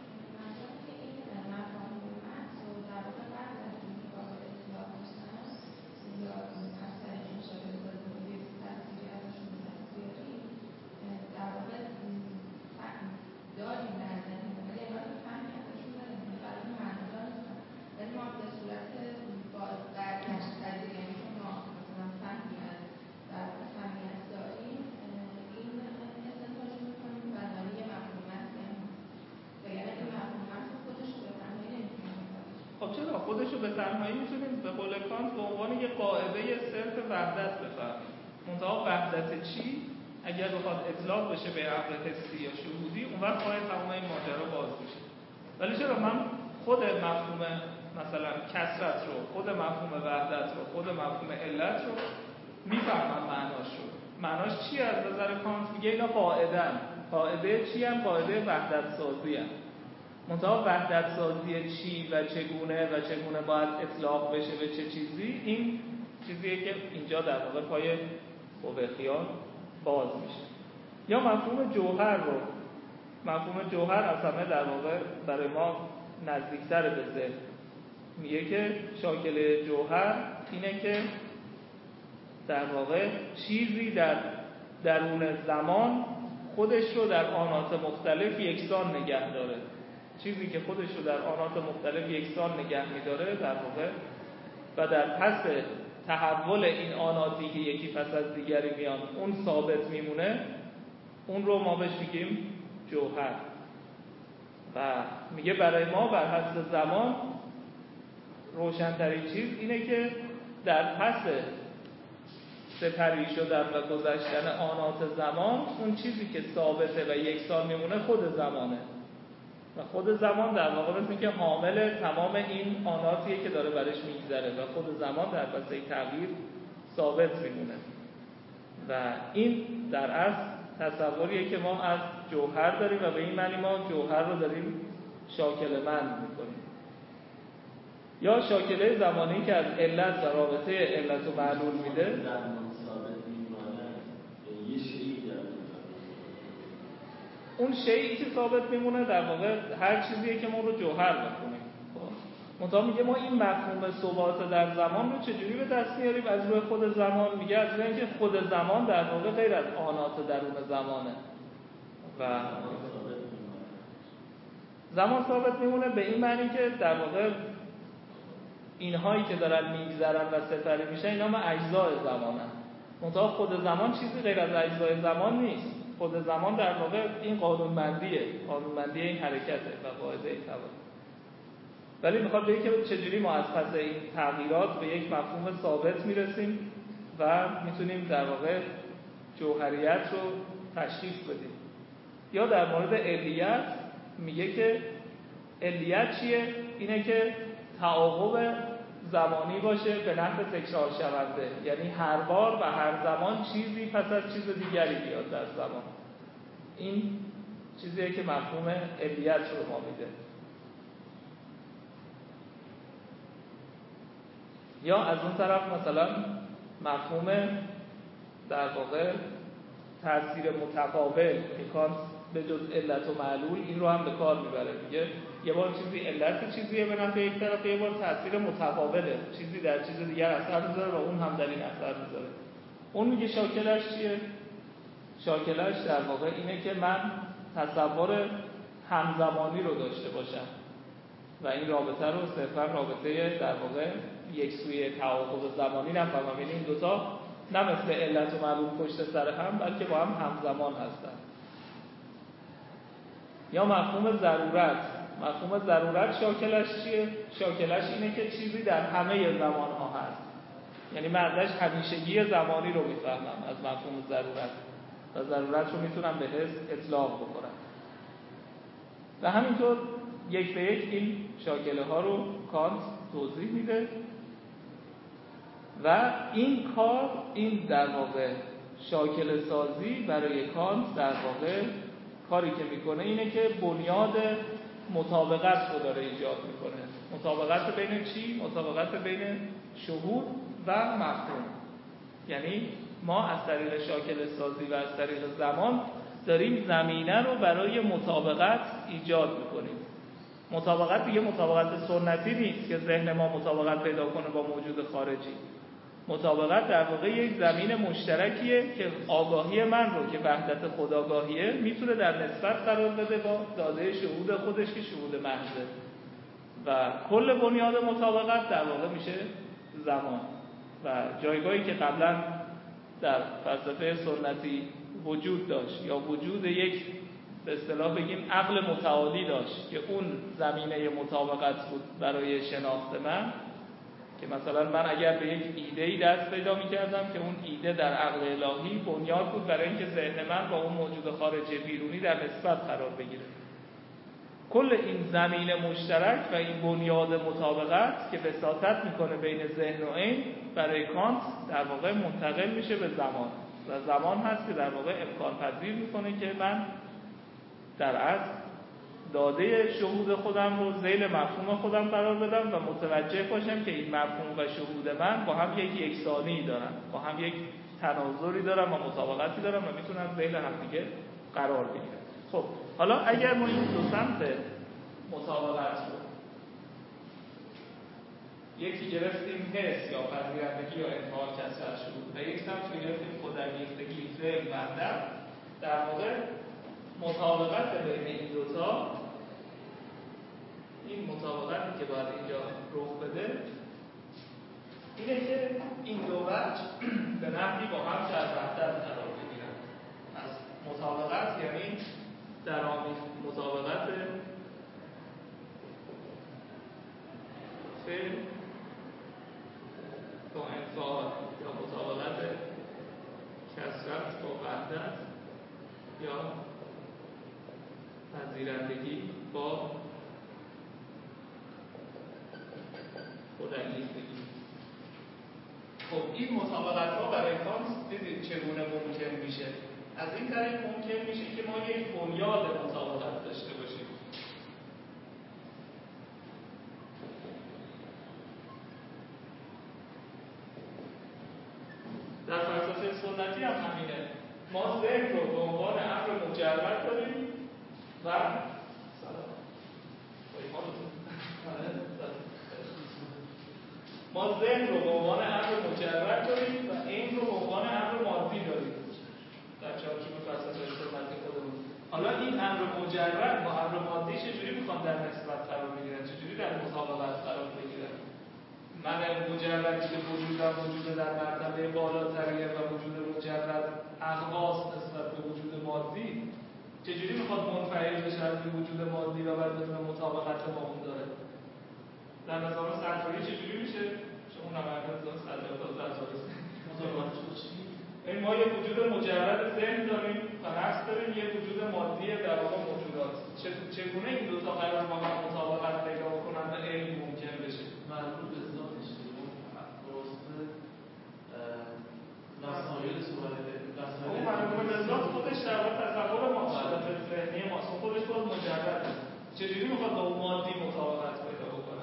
خودشو به تنهایی میتونیم به قول کانت به عنوان یک قاعده صرف وحدت بفهمیم. منتها وحدت چی؟ اگر بخواد اطلاق بشه به عقل حسی یا شهودی، اون وقت باید تمام این ماجرا باز بشه. ولی چرا من خود مفهوم مثلا کثرت رو، خود مفهوم وحدت رو، خود مفهوم علت رو میفهمم معناش رو. معناش چی از نظر کانت؟ میگه اینا قاعده‌ان. قاعده چی هم؟ قاعده وحدت سازی هم. منتها وحدت سازی چی و چگونه و چگونه باید اطلاق بشه به چه چیزی، این چیزیه که اینجا در واقع پای قوه خیال باز میشه. یا مفهوم جوهر رو، مفهوم جوهر از همه در واقع برای ما نزدیکتر به ذهن. میگه که شاکله جوهر اینه که در واقع چیزی در درون زمان خودش رو در آنات مختلف یکسان نگه داره، چیزی که خودش رو در آنات مختلف یکسان نگه می‌داره در واقع و در پس تحول این آناتی که یکی پس از دیگری میان اون ثابت میمونه، اون رو ما بهش میگیم جوهر. و میگه برای ما بر حسب زمان روشن‌ترین چیز اینه که در پس سپری شدن و گذشتن آنات زمان اون چیزی که ثابته و یکسان میمونه خود زمانه و خود زمان در واقع مثل که حامل تمام این آناتیه که داره برش میگذره و خود زمان در پس این تغییر ثابت میمونه. و این در اصل تصوریه که ما از جوهر داریم و به این معنی ما جوهر رو داریم شاکله مند میکنیم. یا شاکله زمانی که از علت و رابطه علت و معلول میده، اون شیئی که ثابت میمونه در واقع هر چیزیه که ما رو جوهر بکنیم. منتها میگه ما این مفهوم ثبات در زمان رو چجوری به دست میاریم از روی خود زمان؟ میگه از روی اینکه خود زمان در واقع غیر از آنات درون زمانه و زمان ثابت میمونه به این معنی که در واقع اینهایی که دارن میگذرن و سپری میشن اینا هم اجزای زمانن. منتها خود زمان چیزی غیر از اجزای زمان نیست. خود زمان در واقع این قانونمندیه، قانونمندی این حرکته و قاعده توازن. ولی میخواد بگه که چجوری ما از پس این تغییرات به یک مفهوم ثابت میرسیم و میتونیم در واقع جوهریت رو تشخیص بدیم. یا در مورد علیت میگه که علیت چیه؟ اینه که تعاقب زمانی باشه به نحو تکرار شونده، یعنی هر بار و هر زمان چیزی پس از چیز دیگری بیاد در زمان. این چیزیه که مفهوم علیت رو ما میده. یا از اون طرف مثلا مفهوم در واقع تأثیر متقابل که کانت به جز علت و معلول این رو هم به کار میبره. میگه یه بار چیزی علت چیزیه به نفع یک طرف، یه بار تأثیر متقابله، چیزی در چیز دیگر اثر میذاره و اون هم در این اثر میذاره. اون میگه شاکلش چیه؟ شاکلش در واقع اینه که من تصور همزمانی رو داشته باشم و این رابطه رو صرفا رابطه در واقع یک سوی تعاقب زمانی نفهمم، یعنی این دوتا نه مثل علت و معلول پشت سر هم بلکه با هم همزمان هستن. یا مفهوم ضرورت. مفهوم ضرورت شاکلش چیه؟ شاکلش اینه که چیزی در همه زمان ها هست، یعنی من ازش همیشگی زمانی رو میفهمم از مفهوم ضرورت و ضرورت رو میتونم به حس اطلاق بکنم. و همینطور یک به یک این شاکله ها رو کانت توضیح میده و این کار، این در واقع شاکله سازی برای کانت در واقع کاری که میکنه اینه که بنیاد مطابقت رو داره ایجاد میکنه. مطابقت بین چی؟ مطابقت بین شهود و مفهوم. یعنی ما از طریق شاکله سازی و از طریق زمان داریم زمینه رو برای مطابقت ایجاد میکنیم. مطابقت دیگه مطابقت سنتی نیست که ذهن ما مطابقت پیدا کنه با موجود خارجی. مطابقت در واقع یک زمین مشترکیه که آگاهی من رو که وحدت خودآگاهیه میتونه در نسبت قرار بده با داده شهود خودش که شهود محضه و کل بنیاد مطابقت در واقع میشه زمان. و جایگاهی که قبلا در فلسفه سنتی وجود داشت یا وجود یک به اصطلاح بگیم عقل متعالی داشت که اون زمینه مطابقت بود برای شناخت من، که مثلا من اگر به یک ایده‌ای دست پیدا می‌کردم که اون ایده در عقل الهی بنیاد بود برای اینکه ذهن من با اون موجود خارجی بیرونی در نسبت قرار بگیره. کل این زمین مشترک و این بنیاد مطابقت که وساطت میکنه بین ذهن و عین برای کانت در واقع منتقل میشه به زمان و زمان هست که در واقع امکان پذیر میکنه که من در اصل داده شهود خودم رو ذیل مفهوم خودم قرار بدم و متوجه باشم که این مفهوم و شهود من با هم یک یکسانی دارن، با هم یک تناظری دارن و مطابقتی دارن و میتونن ذیل هم دیگه قرار بگیرن. خب حالا اگر ما این دو سمت مطابقت رو یکی گرفتیم حس یا پذیرندگی یا انتقال کسر از شروع و یک سمت رو گرفتیم خودانگیختگی فعل مبدأ. در واقع مطابقت بین این دوتا، این مطابقتی که باید اینجا رخ بده اینه که این دو وجه به نحوی با هم در وحدت قرار بگیرن. از مطابقت یعنی در مطابقت فعل با انفعال یا مطابقت کثرت با وحدت یا پذیرندگی با خودانگیختگی. خب این مطابقت ها برای کانت دیدید چگونه ممکن میشه؟ از این طریق ممکن میشه که ما یک بنیاد مطابقت داشته باشیم. در فلسفه سنتی هم همینه. ما ذهن رو به عنوان امر مجرد داریم و ما ذهن رو به عنوان امر مجرد داریم و این رو به عنوان امر مادی داریم در چارچوب فلسفه سنتی خودمون. حالا این امر مجرد با امر مادی چجوری میخوان در نسبت قرار بگیرن؟ چجوری در مطابقت قرار بگیرن؟ من مجردی که وجودم وجود در مرتبه بالاتریه و وجود مجرد اغواست نسبت به وجود مادی، چجوری میخواد منفعل بشه از این وجود مادی و بعد بتونه مطابقت با اون داره؟ در نظام سرطاری چجوری میشه؟ شما نماینده نظام سرطاری مطابقتش باشید. این ما یه وجود مجرد ذهن داریم و نفس داریم، یه وجود مادی در واقع موجودات. چگونه این دو تا قرار با هم مطابقت پیدا کنن و علم ممکن بشه؟ مربوط به ذاتش دیگه درسته وسایل صورت اون مربوط به ذات خودش در واقع تصور ماهیت ذهنی ماست، خودش باز مجرده. چجوری میخواد با اون مادی مطابقت پیدا بکنه؟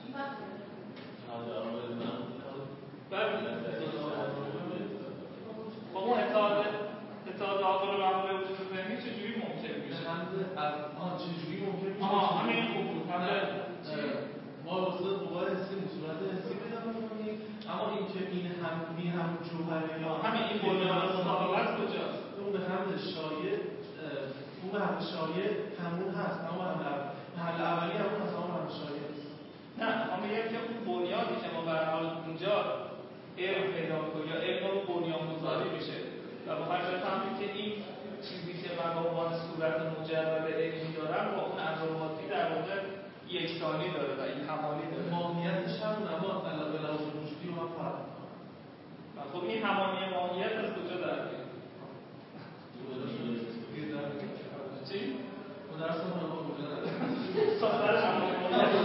با اون اتحاد اتحاد عاقل و معقول وجود ذهنی چجوری ممکن میشه؟ آه چجوری ممکن میشه؟ آها همین خوب بود. ما واسه قوای حسی صورت حسی پیدا می‌کنیم، اما این که این هم این هم جوهری یا همین این بنیاد مطابقت کجاست؟ اون به حمل شایع اون به حمل شایع همون هست، اما حمل اولی همون هست، اما حمل شایع نیست. نه ما میگیم که اون بنیادی که ما به هر حال اینجا علم پیدا می‌کنیم یا علم رو بنیان‌گذاری میشه و با فرض فهمیم که این چیزی که من به عنوان صورت مجرد علمی دارم با اون امر مادی در واقع یکسانی داره و این همانی داره. ماهیتش همون، اما به لحاظ وجودی با هم فرق می‌کنه. خب این همانی ماهیت از کجا در میاد؟ چی؟ ما درس ما با کجا در ساختار همانی ماهیت.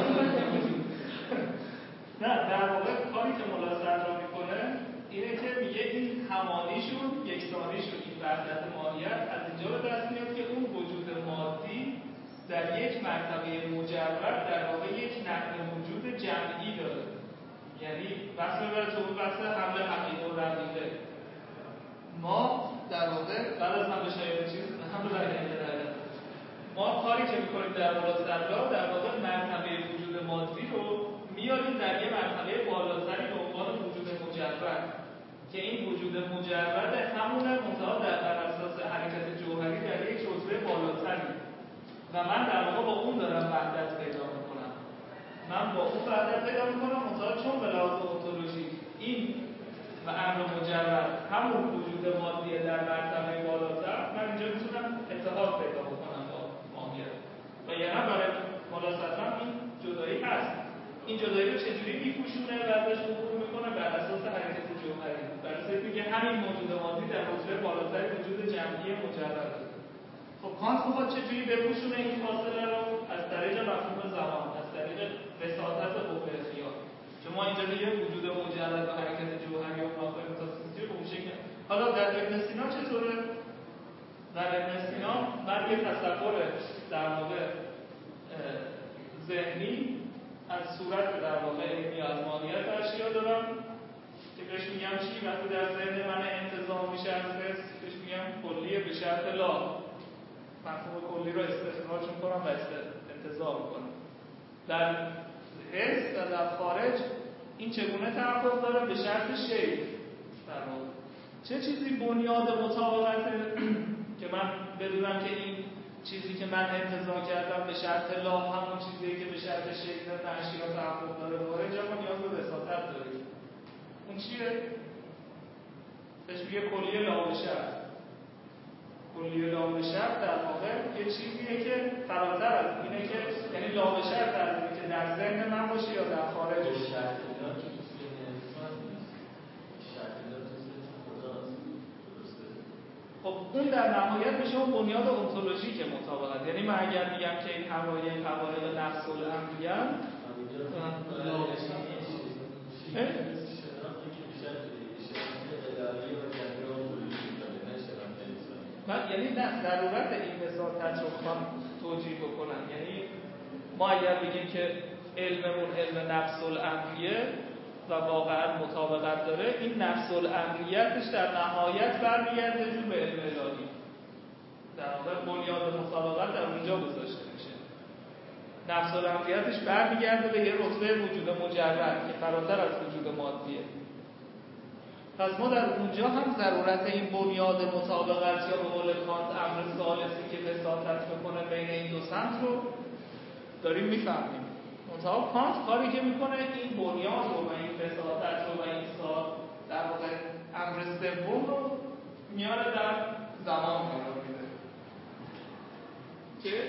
نه در واقع کاری که ملا صدرا میکنه اینه که میگه این همانیشون یکسانیشون این وحدت ماهیت از اینجا به دست میاد که اون وجود مادی در یک مرتبه مجرد در واقع یک نقل وجود جمعی داره. یعنی بحث میبره تو اون بحث حمل حقیقه و رقیقه. ما در واقع بعد از حمل شایعه چیز حمل رقیقه داره. ما کاری که میکنیم در مورد صدرا در واقع مرتبه وجود مادی رو میاریم در یه مرتبه بالاتری به عنوان وجود مجرد که این وجود مجرد همونه منتها در اساس حرکت جوهری در یک رتبه بالاتری و من در واقع با اون دارم وحدت پیدا میکنم. من با اون وحدت پیدا میکنم منتها چون به لحاظ اونتولوژی این و امر مجرد همون وجود مادی در مرتبه بالاتر، من اینجا میتونم اتحاد پیدا بکنم با ماهیت و یعنی برای ملا صدرا این جدایی هست. این جدایی رو چجوری میپوشونه و ازش عبور میکنه بر اساس حرکت جوهری، بر اساس اینکه همین موجود مادی در رتبه بالاتر وجود جمعی مجرد. خب کانت میخواد چجوری بپوشونه این فاصله رو؟ از طریق مفهوم زمان، از طریق وساطت قوه خیال. شما اینجا دیگه وجود مجرد و حرکت جوهری و ناقل متاسیسی رو به شکل. حالا در ابن سینا چطوره؟ در ابن سینا من یه تصور در واقع ذهنی از صورت در واقع علمی از ماهیت اشیا دارم که بهش میگم چی؟ وقتی در ذهن من انتظام میشه از حس بهش میگم کلیه به شرط لا. مفهوم کلی رو استخراج میکنم و انتظام میکنم. در حس و در خارج این چگونه تحقق داره؟ به شرط شیء. در واقع چه چیزی بنیاد مطابقت که من بدونم که این چیزی که من انتزاع کردم به شرط لا همون چیزیه که به شرط شیء در اشیا تحقق داره وارد جا نیاز به وساطت داره. اون چیه؟ بهش میگه کلیه لا به شرط. کلیه لا به شرط در واقع یه چیزیه که فراتر از اینه که یعنی لا به شرط در اینه که در ذهن من باشه یا در خارجش. خب اون در نهایت میشه اون بنیاد انتولوژیک مطابقت. یعنی من اگر میگم که این حقایق حقایق نفس الامری ان من یعنی نه ضرورت این وساطت رو خواهم توجیه بکنم. یعنی ما اگر بگیم که علممون علم نفس الامریه و واقعا مطابقت داره، این نفس الامریتش در نهایت برمیگرده جو به علم الهی. در واقع بنیاد مطابقت در اونجا گذاشته میشه. نفس الامریتش برمیگرده به یه رتبه وجود مجرد که فراتر از وجود مادیه. پس ما در اونجا هم ضرورت این بنیاد مطابقت یا به قول کانت امر ثالثی که وساطت بکنه بین این دو سمت رو داریم میفهمیم. منتها کانت کاری که میکنه این بنیاد رو و این وساطت رو و این سال در واقع امر سوم رو میاره در زمان قرار میده که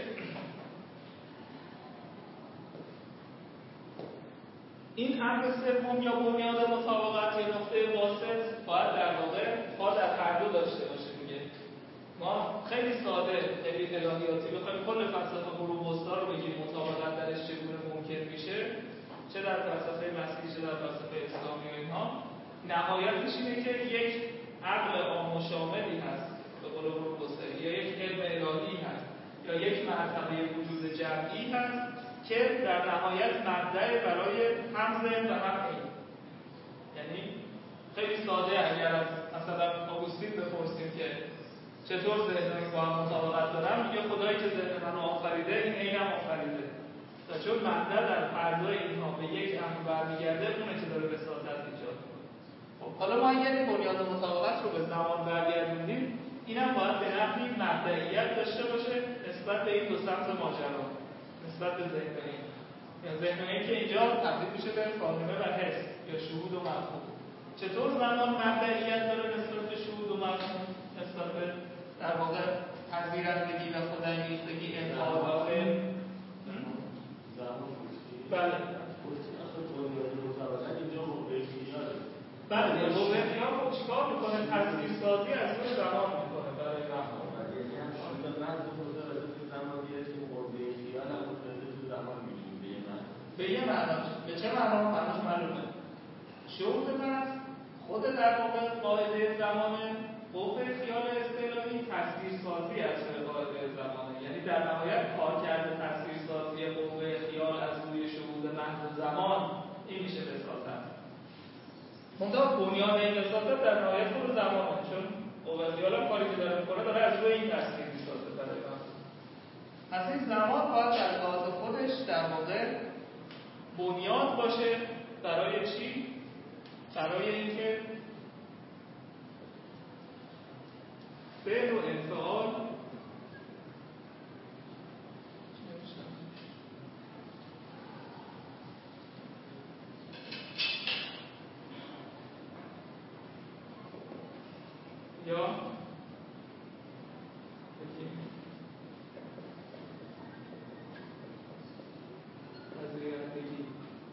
این امر سوم یا بنیاد مطابقت یا نقطه واسط باید در واقع پا در هر دو داشته باشه. میگه ما خیلی ساده خیلی الهیاتی بخوایم کل فلسفه غروب وسطا رو بگیم مطابقت درش چگونه ممکن میشه، چه در فلسفه مسیحی چه در فلسفه اسلامی و اینها، نهایتش اینه که یک عقل عام و شاملی هست به قول غروب وسطا، یا یک علم الهی هست یا یک مرتبه وجود جمعی هست که در نهایت مبدأ برای هم ذهن و هم علم. یعنی خیلی ساده اگر از مثلا آگوستین بپرسیم که چطور ذهن‌ها با هم مطابقت دارن، میگه خدایی که ذهن منو آفریده این عینم آفریده. تا چون مبدأ در هر دوی اینها به یک امر برمیگرده، اونه که داره وساطت ایجاد می‌کنه. خب حالا ما اگر این بنیاد مطابقت رو به زمان برگردونیم، اینم باید به نحوی مبدئیت داشته باشه نسبت به این دو سمت ماجرا، نسبت به ذهن‌های یا ذهن‌هایی که اینجا تبدیل میشه به فاهمه و حس یا شهود و مفهوم. چطور زمان مبدئیت داره نسبت به شهود و مفهوم، نسبت به در واقع پذیرندگی و خودانگیختگی انفعال و علم؟ بله بله یا قوه خیال خب چیکار میکنه؟ تصویر سازی از روی زمان میکنه برای مفهوم. یعنی هم شامل مرد خود از روی زمان گرفتیم قوه خیال هم متعلق به زمان میگیم به یه معنی. به یه معناش به چه معنا؟ معناش معلومه. شهود مرد خود در واقع قاعده زمانه، قوه خیال اصطلاحی تصویر سازی از روی قاعده زمانه. یعنی در نهایت کار کرده تصویر سازی قوه خیال از روی شهود محض زمان، این میشه وساطت. منتها بنیاد این وساطت در نهایت خود زمانه، چون قوه خیال هم کاری که داره میکنه داره از روی این تصویر میسازه برای من. پس این زمان باید در ذات خودش در واقع بنیاد باشه برای چی؟ برای اینکه فعل و انفعال یا پذیرندگی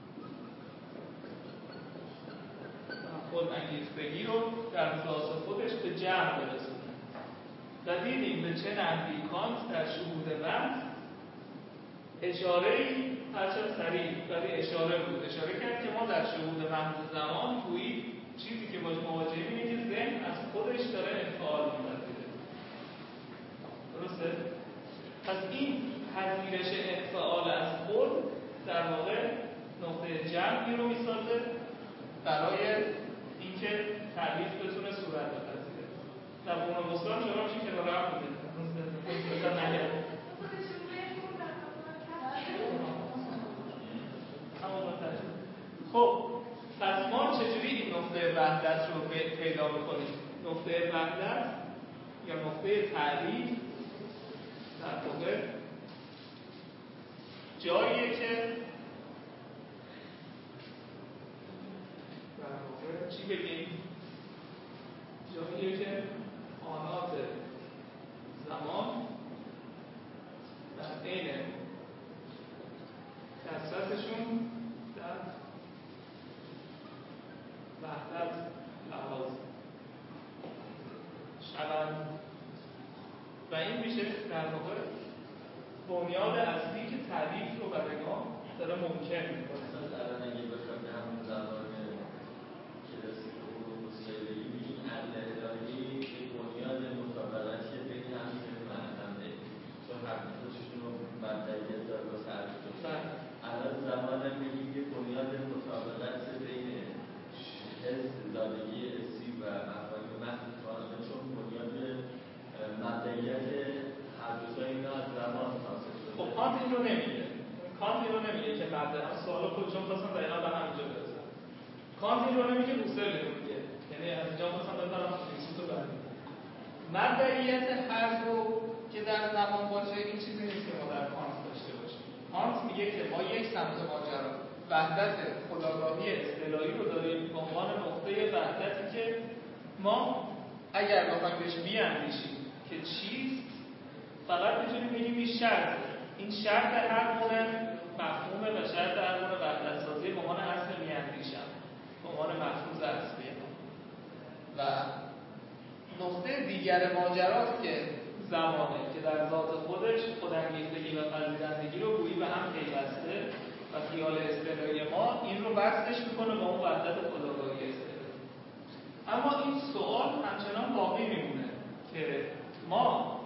خود انگیختگی رو در ذات خودش به جمع برسونه. و دیدیم به چه نحوی کانت در شهود محض اشاره‌ای هرچند صریح ولی اشاره بود، اشاره کرد که ما در شهود محض زمان توی چیزی که باش مواجهیم اینه که ذهن از خودش داره انفعال می‌پذیره. درسته؟ پس این پذیرش انفعال از خود در واقع نقطه جمعی رو میسازه برای اینکه تعریف بتونه صورت بپذیره. در قرون وسطی شما میشه که کنار هم بوده مثلا نگرد خب پیدا میکنیم. نقطه وحدت یا نقطه تعریف در واقع جاییه که در واقع چی بگیم؟ جاییه که آنات زمان در عین کثرتشون در وحدت لحاظ شوند و این میشه در واقع بنیاد اصلی که تعریف رو برای ما داره ممکن میکنه. مثلا الان اگه بخوام به همون زبان کلاسیک علوم سیاسی میگیم عدل الهی که بنیاد مطابقتی بین همین معنی چون هر دوشون رو مبدئیت داره واسه هر دو. الان زمان میگیم که بنیاد مطابقت بین حس زادگی حسی و مفاهیم محض کامل چون بنیاد مبدئیت هر دو تا اینا از زمان حاصل شده. خب کانت این رو نمیگه. کانت این رو نمیگه که مبدأ سوال خود چون خواستم دقیقا به همینجا برسم. کانت این رو نمیگه، روسل رو میگه. یعنی از اینجا خواستم بپرم فیلسوف بعدی. مبدئیت هر دو که در زمان باشه این چیزی نیست که ما در کانت داشته باشیم. کانت میگه که ما یک سمت ماجرا وحدت خودآگاهی اصطلاحی رو داریم به عنوان نقطه وحدتی که ما اگر بخوایم بهش بیاندیشیم که چیست فقط میتونیم بگیم این شرط این شرط هر گونه مفهومه و شرط هر گونه وحدت سازی به عنوان اصل میاندیشم به عنوان مفروض اصلی و نقطه دیگر ماجراست که زمانه که در ذات خودش خودانگیختگی و پذیرندگی رو گویی به هم پیوسته و خیال اصطلاحی ما این رو وصلش میکنه با اون وحدت خودآگاهی اصطلاحی. اما این سوال همچنان باقی میمونه که ما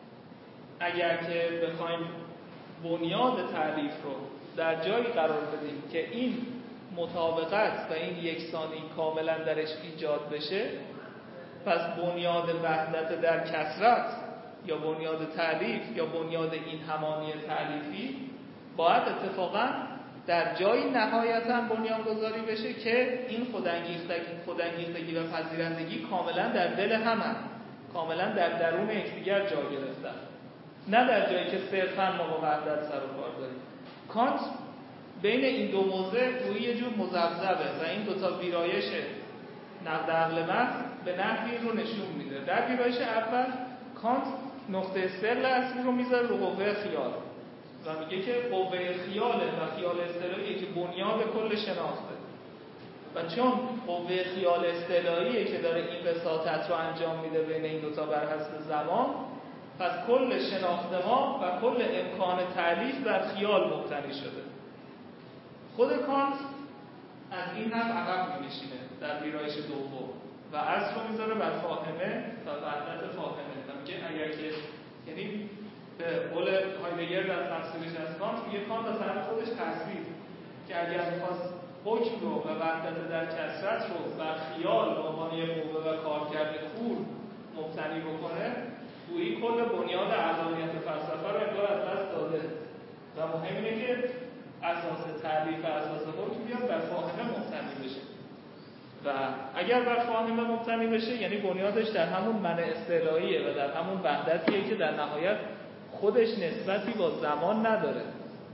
اگر که بخوایم بنیاد تعریف رو در جایی قرار بدیم که این مطابقت و این یکسانی کاملا درش ایجاد بشه، پس بنیاد وحدت در کثرت یا بنیاد تعریف یا بنیاد این همانی تعریفی باید اتفاقا در جایی نهایتا بنیانگذاری بشه که این خودانگیختگی خودانگیختگی و پذیرندگی کاملا در دل همن، کاملا در درون یکدیگر جا گرفتن، نه در جایی که صرفا ما با وحدت سر و کار داریم. کانت بین این دو موضع گویی یه جور مذبذبه و این دو تا ویرایش نقد عقل محض به نحوی رو نشون میده. در ویرایش اول کانت نقطه ثقل اصلی رو میذاره رو قوه خیال و میگه که قوه خیاله و خیال اصطلاحیه که بنیاد کل شناخته و چون قوه خیال اصطلاحیه که داره این وساطت رو انجام میده بین این دوتا بر حسب زمان، پس کل شناخت ما و کل امکان تعریف بر خیال مبتنی شده. خود کانت از این هم عقب می‌نشینه در ویرایش دوم و اصل رو میذاره بر فاهمه و وحدت فاهمه و میگه اگر که یعنی به قول هایدگر در تفسیرش از کانت میگه کانت از طرف خودش تصویر که اگر می‌خواست حکم رو و وحدت در کثرت رو بر خیال به عنوان یک قوه و کارکرد کور مبتنی بکنه، گویی کل بنیاد عقلانیت فلسفه رو انگار از دست داده و مهم اینه که اساس تعریف و اساس حکم بیاد بر فاهمه مبتنی بشه و اگر بر فاهمه مبتنی بشه یعنی بنیادش در همون من اصطلاحیه و در همون وحدتیه که در نهایت خودش نسبتی با زمان نداره.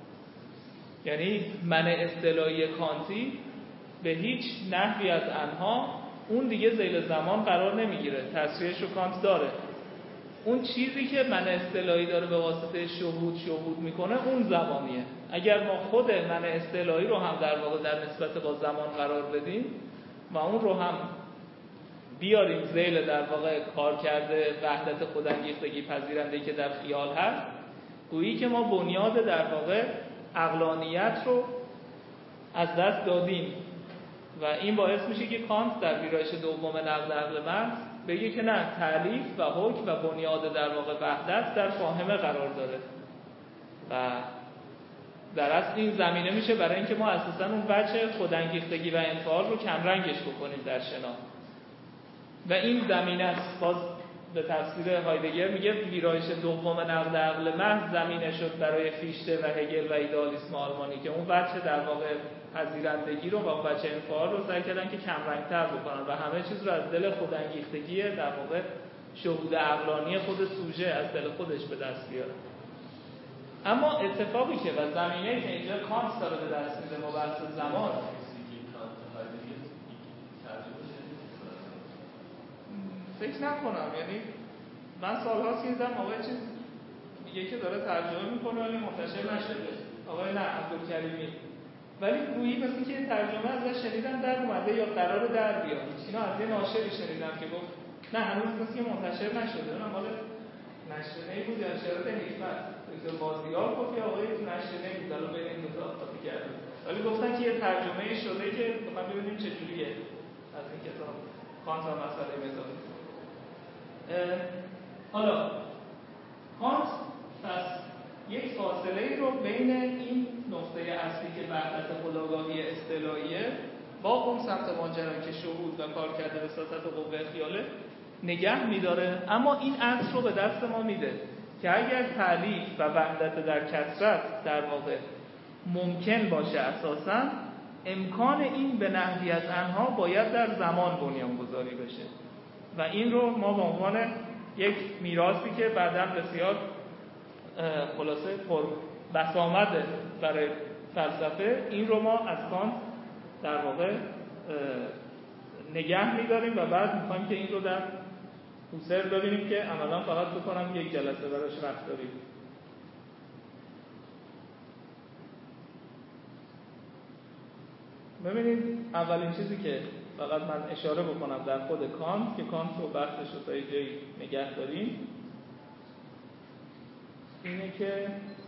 یعنی من اصطلاحی کانتی به هیچ نحوی از آنها اون دیگه ذیل زمان قرار نمیگیره. تصریحش رو کانت داره. اون چیزی که من اصطلاحی داره به واسطه شهود شهود میکنه اون زمانیه. اگر ما خود من اصطلاحی رو هم در واقع در نسبت با زمان قرار بدیم و اون رو هم بیاریم ذیل در واقع کار کرده وحدت خودانگیختگی پذیرندگی که در خیال هست، گویی که ما بنیاد در واقع عقلانیت رو از دست دادیم و این باعث میشه که کانت در ویرایش دوم نقد عقل محض بگه که نه، تعلیف و حکم و بنیاد در واقع وحدت در فاهمه قرار داره و در اصل این زمینه میشه برای اینکه ما اساساً اون وجه خودانگیختگی و انفعال رو کمرنگش بکنیم در شناخت و این زمینه است. باز به تفسیر هایدگر میگه ویرایش دوم نقد عقل محض زمینه شد برای فیشته و هگل و ایدئالیسم آلمانی که اون بچه در واقع پذیرندگی رو و اون بچه انفعال رو سعی کردن که کم رنگ‌تر بکنن و همه چیز رو از دل خودانگیختگی در واقع شهود عقلانی خود سوژه از دل خودش به دست بیاره. اما اتفاقی که و زمینه‌ای که اینجا کانت داره به دست میده با بحث زمان، فکر نکنم، یعنی من سال‌هاست که دیدم آقای چیز میگه که داره ترجمه میکنه ولی منتشر نشده، آقای نه عبدالکریمی، ولی گویی مثل که این ترجمه ازش شنیدم در اومده یا قرار در بیاد. اینا از یه ناشری شنیدم که گفت نه هنوز مثل که منتشر نشده، اونم مال نشر نی بود یا نشریات حکمت، دکتر بازیار گفت یا آقای تو نشر نی بود، الان بین این دو تا خاطی کردم، ولی گفتن که یه ترجمه شده که بخوام ببینیم چه جوریه از این کتاب کانت و مسئله متافیزیک. حالا کانت پس یک فاصله رو بین این نقطه اصلی که وحدت خودآگاهی اصطلاحیه با اون سمت ماجرا که شهود و کار کرده وساطت و قوه خیاله نگه میداره، اما این عکس رو به دست ما میده که اگر تعلیف و وحدت در کثرت در واقع ممکن باشه اساساً امکان این به نحوی از آنها باید در زمان بنیانگذاری بشه و این رو ما به عنوان یک میراثی که بعداً بسیار خلاصه پر بسامد برای فلسفه، این رو ما از کانت در واقع نگه می‌داریم و بعد می‌خوایم که این رو در هوسر ببینیم که عملاً فقط بکنم یک جلسه براش وقت داریم. ببینید اولین چیزی که فقط من اشاره بکنم در خود کانت که کانت رو بحثش رو تا یه جایی نگه داریم اینه که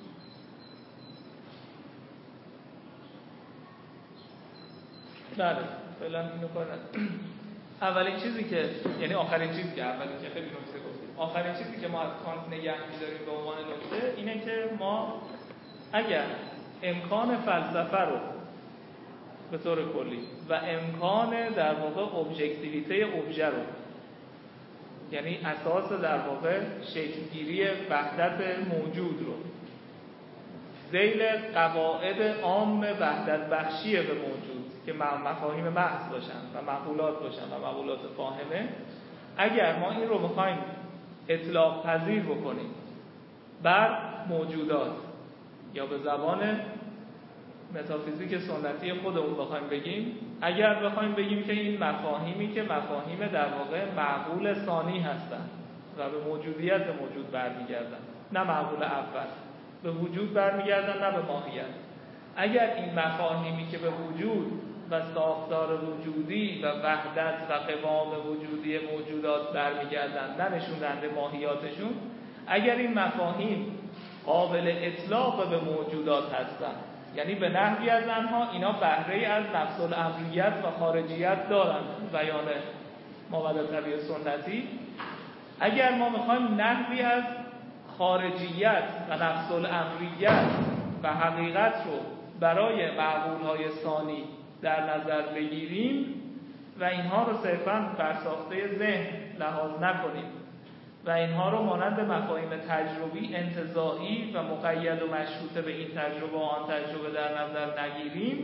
بله فعلا اینو کنم. اولین چیزی که یعنی آخرین چیزی که اولین که خیلی نکته گفتیم آخرین چیزی که ما از کانت نگه می‌داریم به عنوان نکته اینه که ما اگر امکان فلسفه رو به طور کلی و امکان در واقع ابژکتیویته ابژه رو، یعنی اساس در واقع شکلگیری وحدت موجود رو ذیل قواعد عام وحدت بخشی به موجود که مفاهیم محض باشن و معقولات باشن و معقولات فاهمه، اگر ما این رو بخوایم اطلاق پذیر بکنیم بر موجودات یا به زبان متافیزیک سنتی خودمون بخوایم بگیم، اگر بخوایم بگیم که این مفاهیمی که مفاهیم در واقع معقول ثانی هستند و به موجودیت موجود برمیگردن، نه معقول اول به وجود برمیگردن نه به ماهیت، اگر این مفاهیمی که به وجود و ساختار وجودی و وحدت و قوام وجودی موجودات برمیگردن نه نشون دهنده ماهیاتشون، اگر این مفاهیم قابل اطلاق به موجودات هستند، یعنی به نحوی از آنها اینا بهره از نفس الامریت و خارجیت دارند، بیان مابعد طبیع سنتی، اگر ما میخوایم نحوی از خارجیت و نفس الامریت و حقیقت رو برای معقولهای ثانی در نظر بگیریم و اینها رو صرفاً بر ساخته ذهن لحاظ نکنیم و اینها رو مانند مفاهیم تجربی انتزاعی و مقید و مشروطه به این تجربه و آن تجربه در نظر نگیریم،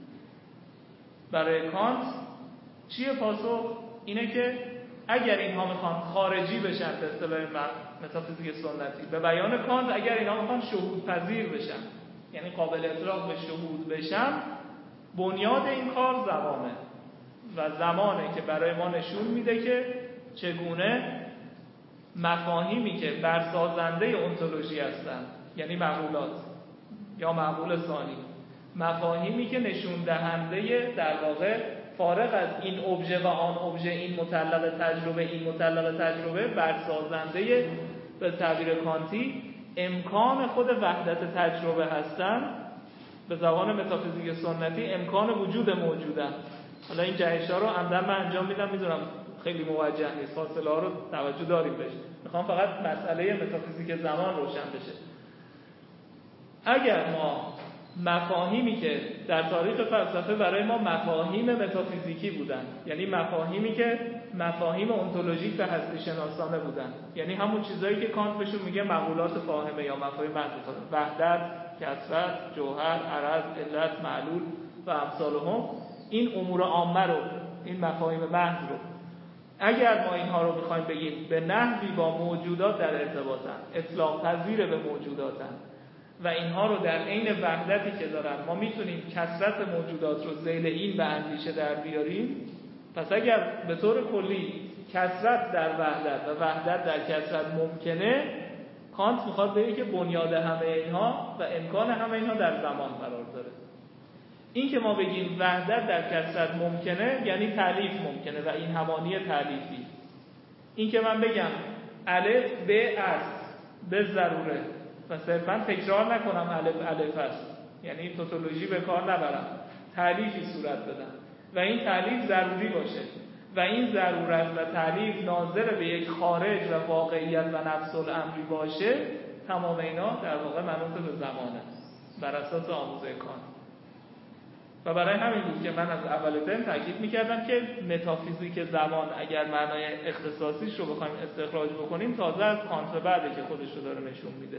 برای کانت چیه پاسخ؟ اینه که اگر اینها میخوان خارجی بشن به اصطلاح متافیزیک سنتی، به بیان کانت اگر اینها میخوان شهود پذیر بشن یعنی قابل اطلاق به شهود بشن، بنیاد این کار زمانه و زمانه که برای ما نشون میده که چگونه مفاهیمی که برسازنده اونتولوژی هستند، یعنی معقولات یا معقول ثانی، مفاهیمی که نشون دهنده در واقع فارغ از این ابژه و آن ابژه، این مطلق تجربه این مطلق تجربه، برسازنده به تعبیر کانتی امکان خود وحدت تجربه هستند، به زبان متافیزیک سنتی امکان وجود موجودن. حالا این جهش ها رو عمدن من انجام میدم، میدونم خیلی موجه نیست، فاصله ها رو توجه داریم بهش، میخوام فقط مسئله متافیزیک زمان روشن بشه. اگر ما مفاهیمی که در تاریخ فلسفه برای ما مفاهیم متافیزیکی بودن، یعنی مفاهیمی که مفاهیم انتولوژیک و هستی شناسانه بودن، یعنی همون چیزایی که کانت بهشون میگه مقولات فاهمه یا مفاهیم منطقی، وحدت، کثرت، جوهر، عرض، علت، معلول و امثالهم. این امور عامه رو، این مفاهیم محض رو اگر ما اینها رو بخوایم بگیم به نحوی با موجودات در ارتباطن، اطلاق پذیر به موجوداتن و اینها رو در عین وحدتی که دارن ما میتونیم کثرت موجودات رو ذیل این به اندیشه در بیاریم، پس اگر به طور کلی کثرت در وحدت و وحدت در کثرت ممکنه، کانت میخواد بگه که بنیاد همه اینها و امکان همه اینها در زمان قرار داره. این که ما بگیم وحدت در کثرت ممکنه یعنی تالیف ممکنه و این همانی تالیفی. این که من بگم الف به است به ضروره و صرفا تکرار نکنم الف الف است، یعنی توتولوژی به کار نبرم، تالیفی صورت بدم و این تالیف ضروری باشه و این ضرورت و تالیف ناظر به یک خارج و واقعیت و نفس الامری باشه، تمام اینا در واقع منوط به زمانه بر اساس آموزه کانت. و برای همین بود که من از اول ترم تاکید میکردم که متافیزیک زمان اگر معنای اختصاصیش رو بخوایم استخراج بکنیم تازه از کانت بعده که خودش رو داره نشون میده.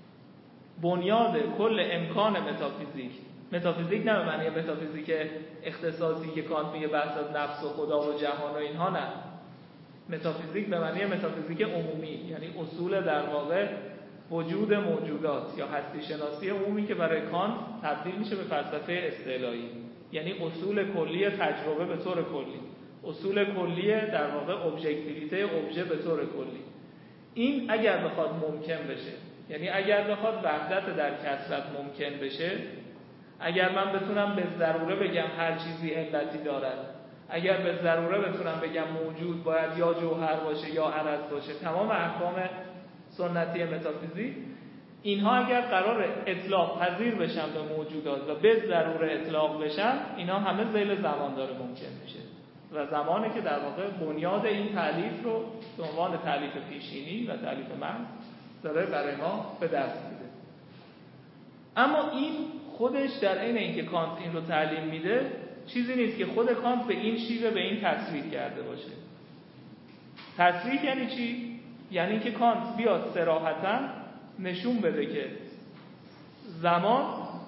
بنیاد کل امکان متافیزیک، متافیزیک نه به معنی متافیزیک اختصاصی که کانت میگه بحث از نفس و خدا و جهان و اینها، نه. متافیزیک به معنی متافیزیک عمومی، یعنی اصول در واقع وجود موجودات یا هستی شناسی عمومی که برای کانت تبدیل میشه به فلسفه استعلایی، یعنی اصول کلی تجربه به طور کلی، اصول کلی در واقع ابژکتیویته ابژه به طور کلی. این اگر بخواد ممکن بشه، یعنی اگر بخواد وحدت در کثرت ممکن بشه، اگر من بتونم به ضروره بگم هر چیزی علتی دارد، اگر به ضروره بتونم بگم موجود باید یا جوهر باشه یا عرض باشه، تمام احکام سنتی متافیزیک، اینها اگر قرار اطلاق پذیر بشن به موجودات و به ضروره اطلاق بشن، اینا همه ذیل زمان داره ممکن میشه و زمانه که در واقع بنیاد این تالیف رو به عنوان تالیف پیشینی و تالیف محض داره برای ما به دست میده. اما این خودش در عین اینکه کانت این رو تعلیم میده، چیزی نیست که خود کانت به این شیوه به این تصویر کرده باشه. تصویر یعنی چی؟ یعنی اینکه کانت بیاد صراحتاً نشون بده که زمان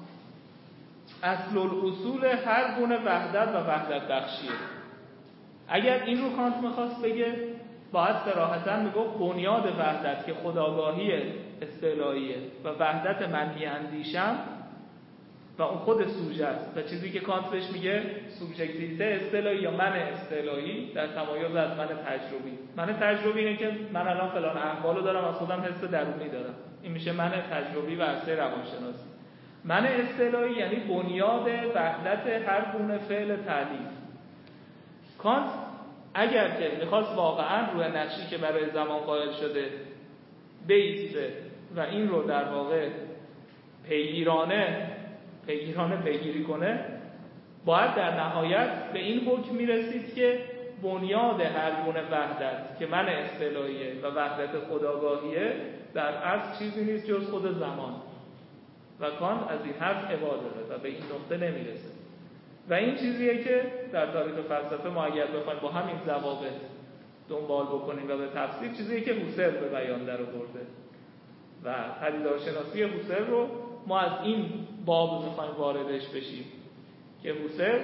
اصل الاصول هر گونه وحدت و وحدت بخشیه. اگر این رو کانت میخواست بگه، باید صراحتاً میگفت بنیاد وحدت که خودآگاهی استعلاییه و وحدت منهی اندیشم و اون خود سوژه است و چیزی که کانت بهش میگه سوبژکتیویته استعلایی یا من استعلایی در تمایز از من تجربی. من تجربی اینه که من الان فلان احوالو دارم، از خودم حس درونی دارم، این میشه من تجربی و عرصه روانشناسی. من استعلایی یعنی بنیاد وحدت هر گونه فعل تالیف. کانت اگر که میخواست واقعا روی نقشی که برای زمان قائل شده بیسته و این رو در واقع پیگیرانه پیگیرانه پیگیری کنه، باید در نهایت به این حکم میرسید که بنیاد هر گونه وحدت که من استعلاییه و وحدت خودآگاهیه در اصل چیزی نیست جز خود زمان و کانت از این حرف عبادته و به این نقطه نمیرسه و این چیزیه که در تاریخ فلسفه ما اگر بخوایم با همین ضوابط دنبال بکنیم و به تفسیر، چیزیه که هوسل به بیان در آورده و پدیدارشناسی هوسل رو ما از این باب میخوایم واردش بشیم که هوسل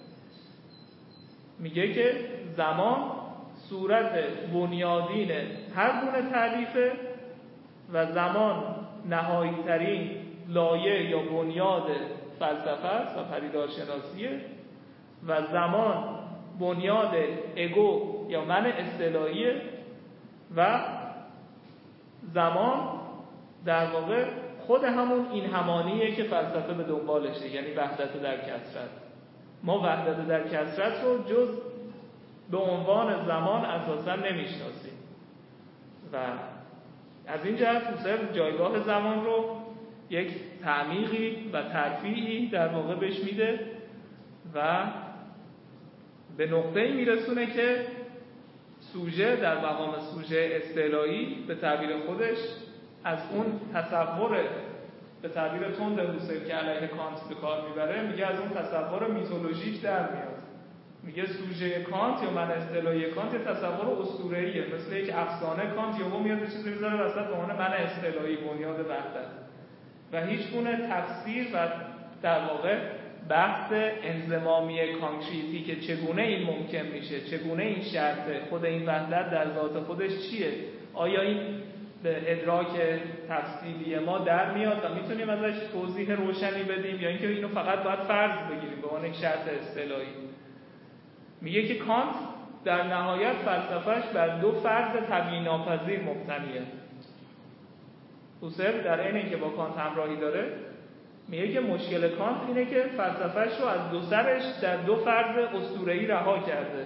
میگه که زمان صورت بنیادین هر گونه تالیفه و زمان نهایی ترین لایه یا بنیاد فلسفه است و پدیدارشناسیه و زمان بنیاد اگو یا من اصطلاحیه و زمان در واقع خود همون این همانیه که فلسفه به دنبالشه، یعنی وحدت در کثرت. ما وحدت در کثرت رو جز به عنوان زمان اساسا نمیشناسیم و از این جهت هوسل جایگاه زمان رو یک تعمیقی و ترفیعی در واقع بهش میده و به نقطه‌ای میرسونه که سوژه در مقام سوژه استعلایی به تعبیر خودش از اون تصور، به تعبیر تند هوسل که علیه کانت به کار میبره، میگه از اون تصور میتولوژیک در میاد میگه سوژه کانت یا من اصطلاحی کانت یه تصور اسطوره‌ایه، مثل یک افسانه. کانت یهو میاد چیزی میذاره وسط به عنوان من اصطلاحی، بنیاد وحدت، و هیچ گونه تفسیر و در واقع بحث انضمامی کانکریتی که چگونه این ممکن میشه، چگونه این شرطه، خود این وحدت در ذات خودش چیه، آیا این به ادراک تفصیلی ما در میاد و میتونیم ازش توضیح روشنی بدیم، یا اینکه اینو فقط باید فرض بگیریم به عنوان یک شرط اصطلاحی. میگه که کانت در نهایت فلسفهش بر دو فرض تبیین ناپذیر مبتنیه. هوسر در این اینکه با کانت همراهی داره میگه که مشکل کانت اینه که فلسفهش رو از دو سرش در دو فرض اسطوره‌ای رها کرده.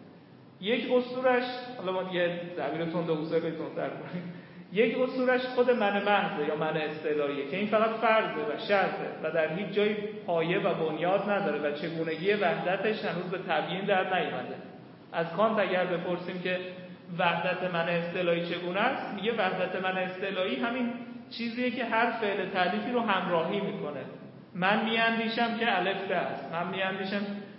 یک اسطورش، حالا ما دیگه تعبیر تند هوسر رو تندتر کنیم، یک اسطورش خود من محضه یا من اصطلاحیه که این فقط فرضه و شرطه و در هیچ جای پایه و بنیاد نداره و چگونگی وحدتش هنوز به تبیین در نیامده. از کانت اگر بپرسیم که وحدت من اصطلاحی چگونه است، میگه وحدت من اصطلاحی همین چیزیه که هر فعل تعریفی رو همراهی میکنه. من میاندیشم که الف به است، من میاندیشم.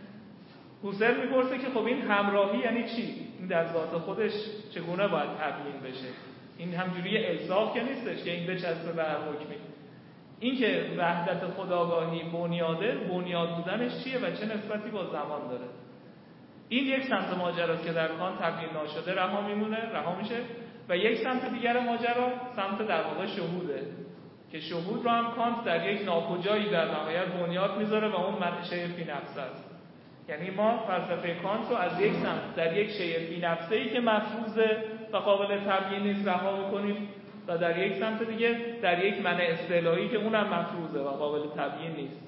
هوسر میپرسه که خب این همراهی یعنی چی؟ این در ذات خودش چگونه باید تبیین بشه؟ این همجوری الزام که نیستش که این بچسبه به هر حکمی. این که وحدت خودآگاهی بنیاده، بنیاد بودنش چیه و چه نسبتی با زمان داره؟ این یک سمت ماجراست که در کانت تبیین ناشده رها میمونه، رها میشه، و یک سمت دیگر ماجرا سمت در واقع شهوده که شهود رو هم کانت در یک ناکجایی در نهایت بنیاد میذاره و اون منشأ فی نفسه است. یعنی ما فلسفه کانت رو از یک سمت در یک شیء فی نفسه‌ای که مفروضه و قابل تبیین نیست رها میکنیم و در یک سمت دیگه در یک من اصطلاحی که اونم مفروضه و قابل تبیین نیست.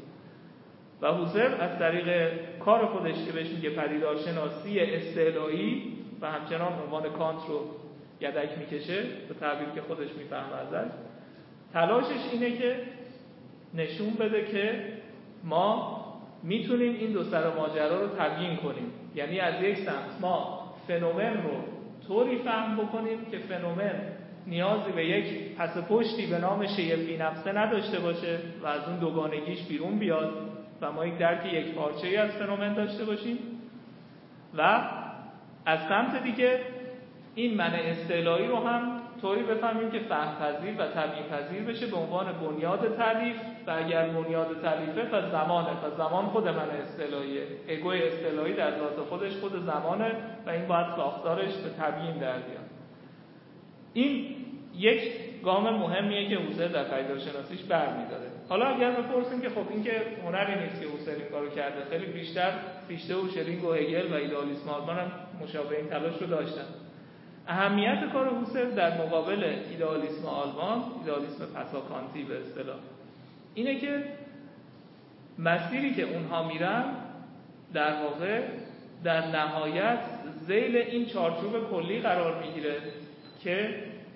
و هوسر از طریق کار خودش که بهش میگه پدیدارشناسی اصطلاحی و همچنان عنوان کانت رو یدک میکشه به تعبیر که خودش میفهمه ازش، تلاشش اینه که نشون بده که ما میتونیم این دو سر ماجرا رو تبیین کنیم. یعنی از یک سمت ما فنومن رو طوری فهم بکنیم که فنومن نیازی به یک پس پشتی به نام شیء فی نفسه نداشته باشه و از اون دوگانگیش بیرون بیاد و ما یک درک یک پارچه‌ای از فنومن داشته باشیم، و از سمت دیگه این من اصطلاحی رو هم طوری بفهمیم که فهم پذیر و تبیین پذیر بشه به عنوان بنیاد تعریف، و اگر بنیاد تعریفه پس زمانه، پس زمان خود من اصطلاحیه، اگوی اصطلاحی در ذات خودش خود زمانه و این باید ساختارش به تبیین در بیاد. این یک گام مهمیه که هوسر در پدیدارشناسیش برمی‌داره. حالا اگر بپرسیم که خب این که هنری نیست که هوسر این کارو کرده، خیلی بیشتر فیشته و شلینگ و هگل و ایدئالیسم آلمان هم مشابه این تلاش رو داشتن. اهمیت کار هوسر در مقابل ایدئالیسم آلمان، ایدئالیسم پساکانتی به اصطلاح، اینه که مسیری که اونها میرن در واقع در نهایت ذیل این چارچوب کلی قرار میگیره که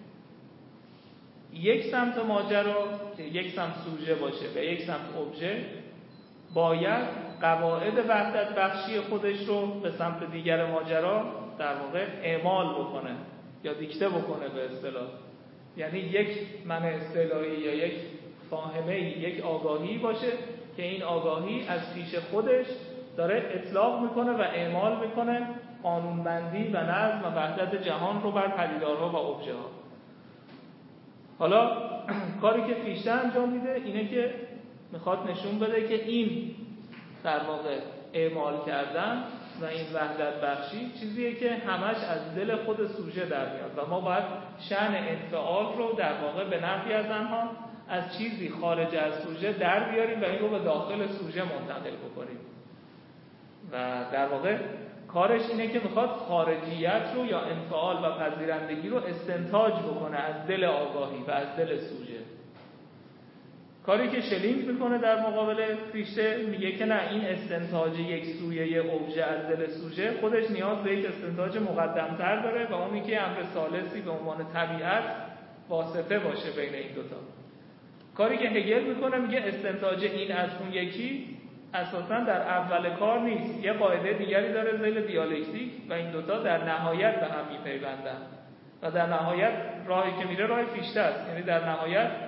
یک سمت ماجرا که یک سمت سوژه باشه و یک سمت ابژه باید قواعد وحدت بخشی خودش رو به سمت دیگر ماجرا در واقع اعمال بکنه یا دیکته بکنه به اصطلاح. یعنی یک من اصطلاحی یا یک فاهمه، یک آگاهی باشه که این آگاهی از پیش خودش داره اطلاق میکنه و اعمال میکنه قانونمندی و نظم و وحدت جهان رو بر پدیدارها و ابژه ها. حالا کاری که فیشته انجام میده اینه که میخواد نشون بده که این در واقع اعمال کردن و این وحدت بخشی چیزیه که همش از دل خود سوژه در میاد و ما باید شأن انفعال رو در واقع به نفی از آنها از چیزی خارج از سوژه در بیاریم و این رو به داخل سوژه منتقل بکنیم. و در واقع کارش اینه که میخواد خارجیت رو یا انفعال و پذیرندگی رو استنتاج بکنه از دل آگاهی و از دل سوژه. کاری که شلینگ میکنه در مقابل فیشته میگه که نه، این استنتاج یک سویه ابژه از دل سوژه خودش نیاز به یک استنتاج مقدمتر داره و اونی که امر ثالثی به عنوان طبیعت واسطه باشه بین این دوتا. کاری که هگل میکنه میگه استنتاج این از اون یکی اساساً در اول کار نیست، یه قاعده دیگری داره ذیل دیالکتیک و این دوتا در نهایت به هم میپیوندن و در نهایت راهی که میره راه فیشته است. یعنی در نهایت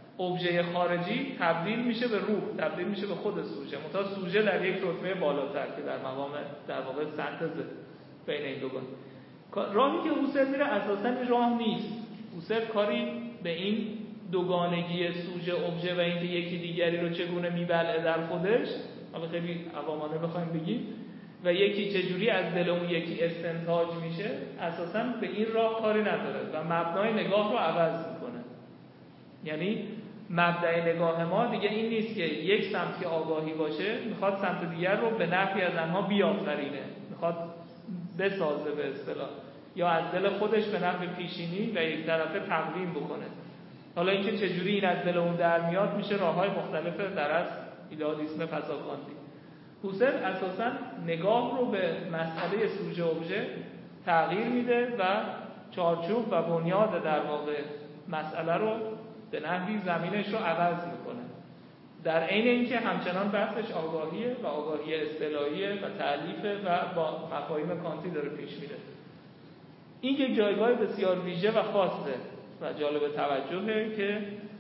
ابژه خارجی تبدیل میشه به روح، تبدیل میشه به خود سوژه، منتها سوژه در یک رتبه بالاتر که در مقام در واقع سنتز بین این دوگان. راهی که هوسر میره اساساً این راه نیست. هوسر کاری به این دوگانگی سوژه ابژه و اینکه یکی دیگری رو چگونه میبلعه در خودش، حالا خیلی عوامانه بخوایم بگیم، و یکی چجوری از دل اون یکی استنتاج میشه، اساساً به این راه کاری نداره و مبنای نگاه رو عوض میکنه. یعنی مبدأ نگاه ما دیگه این نیست که یک سمت که آگاهی باشه میخواد سمت دیگر رو به نفی از آنها بیافرینه، میخواد بسازه به اصطلاح، یا از دل خودش به نفع پیشینی و یک طرفه تقویم بکنه. حالا اینکه چجوری این از دل اون در میاد میشه راههای مختلف در از ایدئالیسم پساکانتی. هوسر اساساً نگاه رو به مسئله سوژه ابژه تغییر میده و چارچوب و بنیاد در واقع مسئله رو به نحوی زمینش رو عوض میکنه، در عین اینکه همچنان بحثش آگاهیه و آگاهی اصطلاحیه و تألیفه و با مفاهیم کانتی داره پیش میره. این یک جایگاه بسیار ویژه و خاصه و جالب توجهه که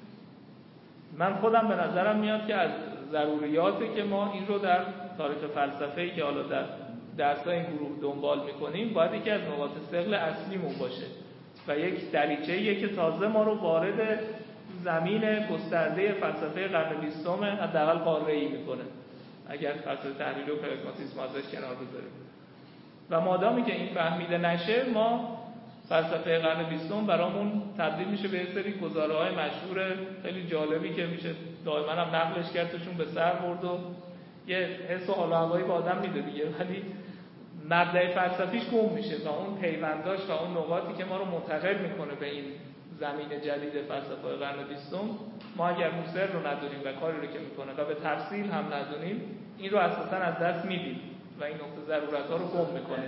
من خودم به نظرم میاد که از ضروریاته که ما این رو در تاریخ فلسفه‌ای که حالا در درس‌های این گروه دنبال میکنیم باید یکی از نقاط ثقل اصلیمون باشه و یک دریچه‌ایه که تازه ما رو وارد زمین گسترده فلسفه قرن بیستم حداقل قاره‌ای میکنه اگر فلسفه تحلیل و پراگماتیسم ازش کنار بذاریم. و مادامی که این فهمیده نشه، ما فلسفه قرن بیستم برامون تبدیل میشه به یه سری گزاره‌های مشهور خیلی جالبی که میشه دائما هم نقلش کرد، توشون به سر برد و یه حس و حال و هوایی با آدم میده دیگه، ولی مبدأ فلسفیش گم میشه و اون پیونداش و اون نقاطی که ما رو منتقل میکنه به این زمین جدید فلسفه قرن بیستم، ما اگر هوسر رو ندونیم و کاری رو که میکنه و به تفصیل هم ندونیم، این رو اساسا از دست میدیم و این نقطه ضرورت‌ها رو گم میکنه.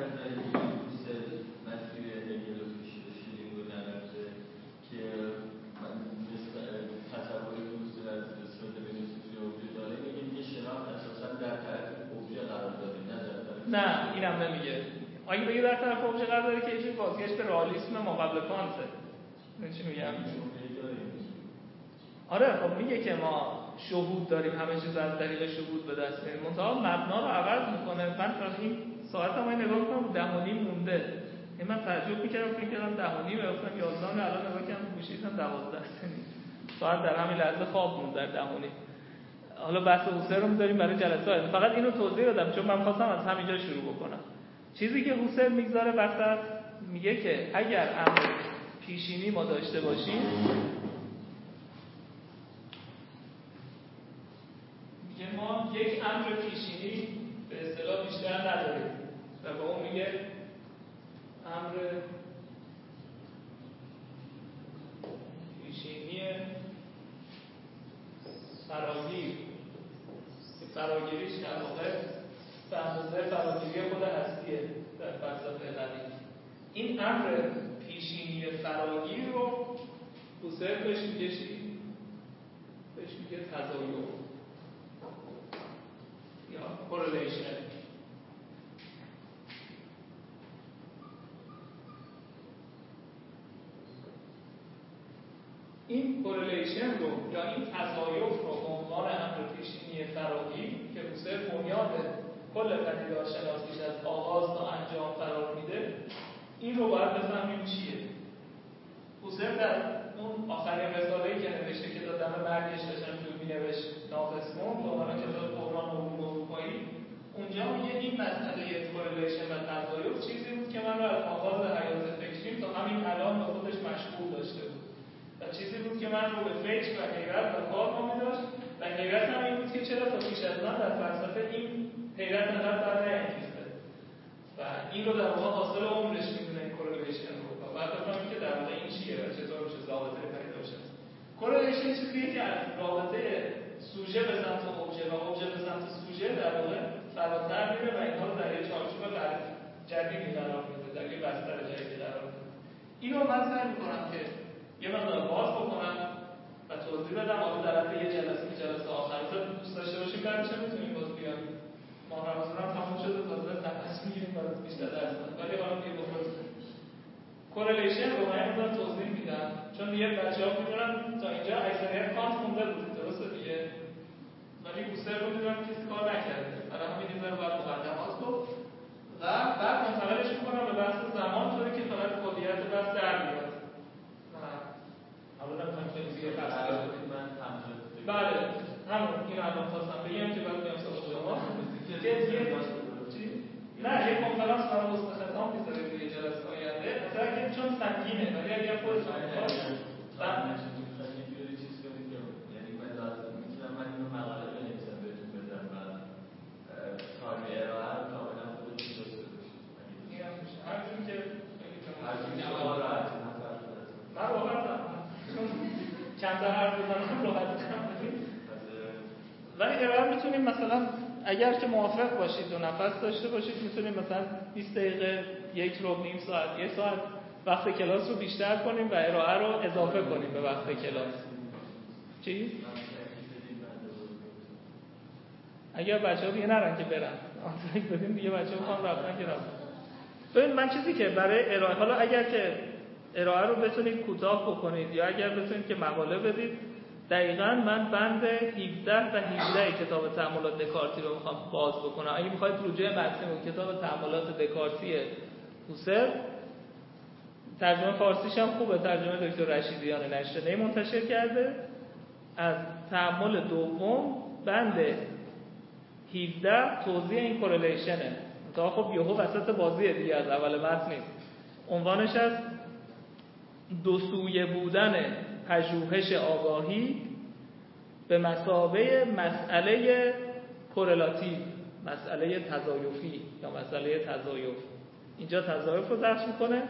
که مثل تصور دوست از نسبت به نسبت ابژه داره، میگه که شناخت اساساً در طرف ابژه قرار داره، نه در طرف. نه اینم نمیگه. اگه بگه در طرف ابژه قرار داره که یه بازگشت به رئالیسم ما قبل کانته. من چی میگم؟ آره خب میگه که ما شهود داریم، همه چیز از طریق شهود به دست میاریم، منتها مبنا رو عوض میکنه. من این ساعت هم نگاه کنم ده و نیم مونده، این من تعجب میکردم فکر کردم ده و نیم گفتم یازده الان نگاه کردم گوشیدم دوازده ساعت در همین لحظه خواب موند در ده و نیم. حالا بحث هوسر رو میذاریم برای جلسات، فقط اینو توضیح دادم چون من خواستم از همینجا شروع بکنم. چیزی که هوسر میگذاره وسط میگه که اگر امر پیشینی ما داشته باشیم، میگه ما یک امر پیشینی به اصطلاح بیشتر نداریم و به اون میگه امر پیشینی فراگیر که فراگیریش در واقع به اندازه فراگیری خود هستیه در فلسفه قدیم. این امر پیشینی فراگیر رو هوسر بهش میگه چی؟ بهش میگه تزاید یا correlation. این correlation رو یا این تزاید رو به عنوان امر پیشینی فراگیر که هوسر بنیاد کل پدیدارشناسیش از آغاز تا انجام قرار میده، این رو باید بفهمیم چیه. هوسر در اون آخرین رساله‌ای که نوشته که تا دم مرگش داشتن تو مینوشت ناقص مون به عنوان کتاب بحران علوم اروپایی، اونجا میگه این مسئله correlation و تزاید چیزی بود که من رو از آغاز حیات فکریم تا همین الان به خودش مشغول داشته بود و چیزی بود که من رو به فکر و حیرت و کار وامی داشت و حیرت هم این بود که چرا تا پیش از من در فلسفه این حیرت انقدر بر نیانگیخته و این رو در واقع حاصل عمرش میدونه این correlation رو و بعد بفهمیم که در واقع این چیه و چطور میشه رابطه پیدا بشه. correlation چیزیه که از رابطه سوژه به سمت ابژه و ابژه به سمت سوژه در واقع فراتر میره و اینها رو در یک چارچوب جدیدی قرار میده، در یک بستر جدیدی قرار میده. اینو من سعی میکنم که یه مقدار باز بکنم و توضیح بدم. حالا در حد یه جلسه که جلسه آخر دوست داشته باشیم بعدش میتونیم باز بیان. ما رمضان هم تموم شده، تازه نفس میگیریم برای بیشتر درس بدم، ولی حالا دیگه بخوریم. این correlation چیزیه که از رابطه سوژه به سمت ابژه و ابژه به سمت سوژه در واقع فراتر میره و اینها رو در یک چارچوب جدیدی قرار میده. کورلیشن رو من مقدار توضیح میدم چون دیگه بچه‌ها میدونن تا اینجا اکثریت کانت خونده بود درسته دیگه، ولی هوسر رو میدونم کسی کار نکرده، برای همین این ذره باید مقدمات گفت و بعد منتقلش میکنم به بحث زمان طوری که فقط کلیت بحث در بیاد. حالا نمی‌خوام خیلی دیگه بحث کنیم. من همون بله همون این الان خواستم بگم که بعد میام سراغ شما که یه چی؟ نه یه کنفرانس برای حسن ختام میذاره توی جلسه آینده مثلا که چون سنگینه ولی اگر خودتون بخواید یعنی من لازم میتونم من اینو مقاله بنویسم بهتون بدم و تایم ارائه رو کاملا خودتون داشته باشید. این هم میشه هر جون که هر جون که شما راحتی نفر من راحتم چون کمتر حرف بزنم راحتم، ولی ارائه میتونیم مثلا اگر که موافق باشید و نفس داشته باشید میتونیم مثلا بیست دقیقه، یک ربع، نیم ساعت، یک ساعت وقت کلاس رو بیشتر کنیم و ارائه رو اضافه کنیم به وقت کلاس. چی؟ اگر بچه‌ها دیگه نرن که برن آنتریک بدیم دیگه بچه‌ها خواهم رفتن که رفتن. ببین من چیزی که برای ارائه، حالا اگر که ارائه رو بتونید کوتاه بکنید یا اگر بتونید که مقاله بدید، دقیقاً من بند هفده و هجده کتاب تأملات دکارتی رو میخوام باز بکنم. اگه میخواید رجوع متنی و کتاب تأملات دکارتی هوسر، ترجمه فارسیش هم خوبه، ترجمه دکتر رشیدیان نشریه منتشر کرده، از تأمل دوم بند هفده توضیح این کورلیشنه. تا خب یهو وسط بازیه دیگه، از اول متن نیست. عنوانش از دو سویه بودن پژوهش آگاهی به مثابه مسئله کورلاتیو، مسئله تضایفی یا مسئله تضایف. اینجا تضایف رو درس میکنه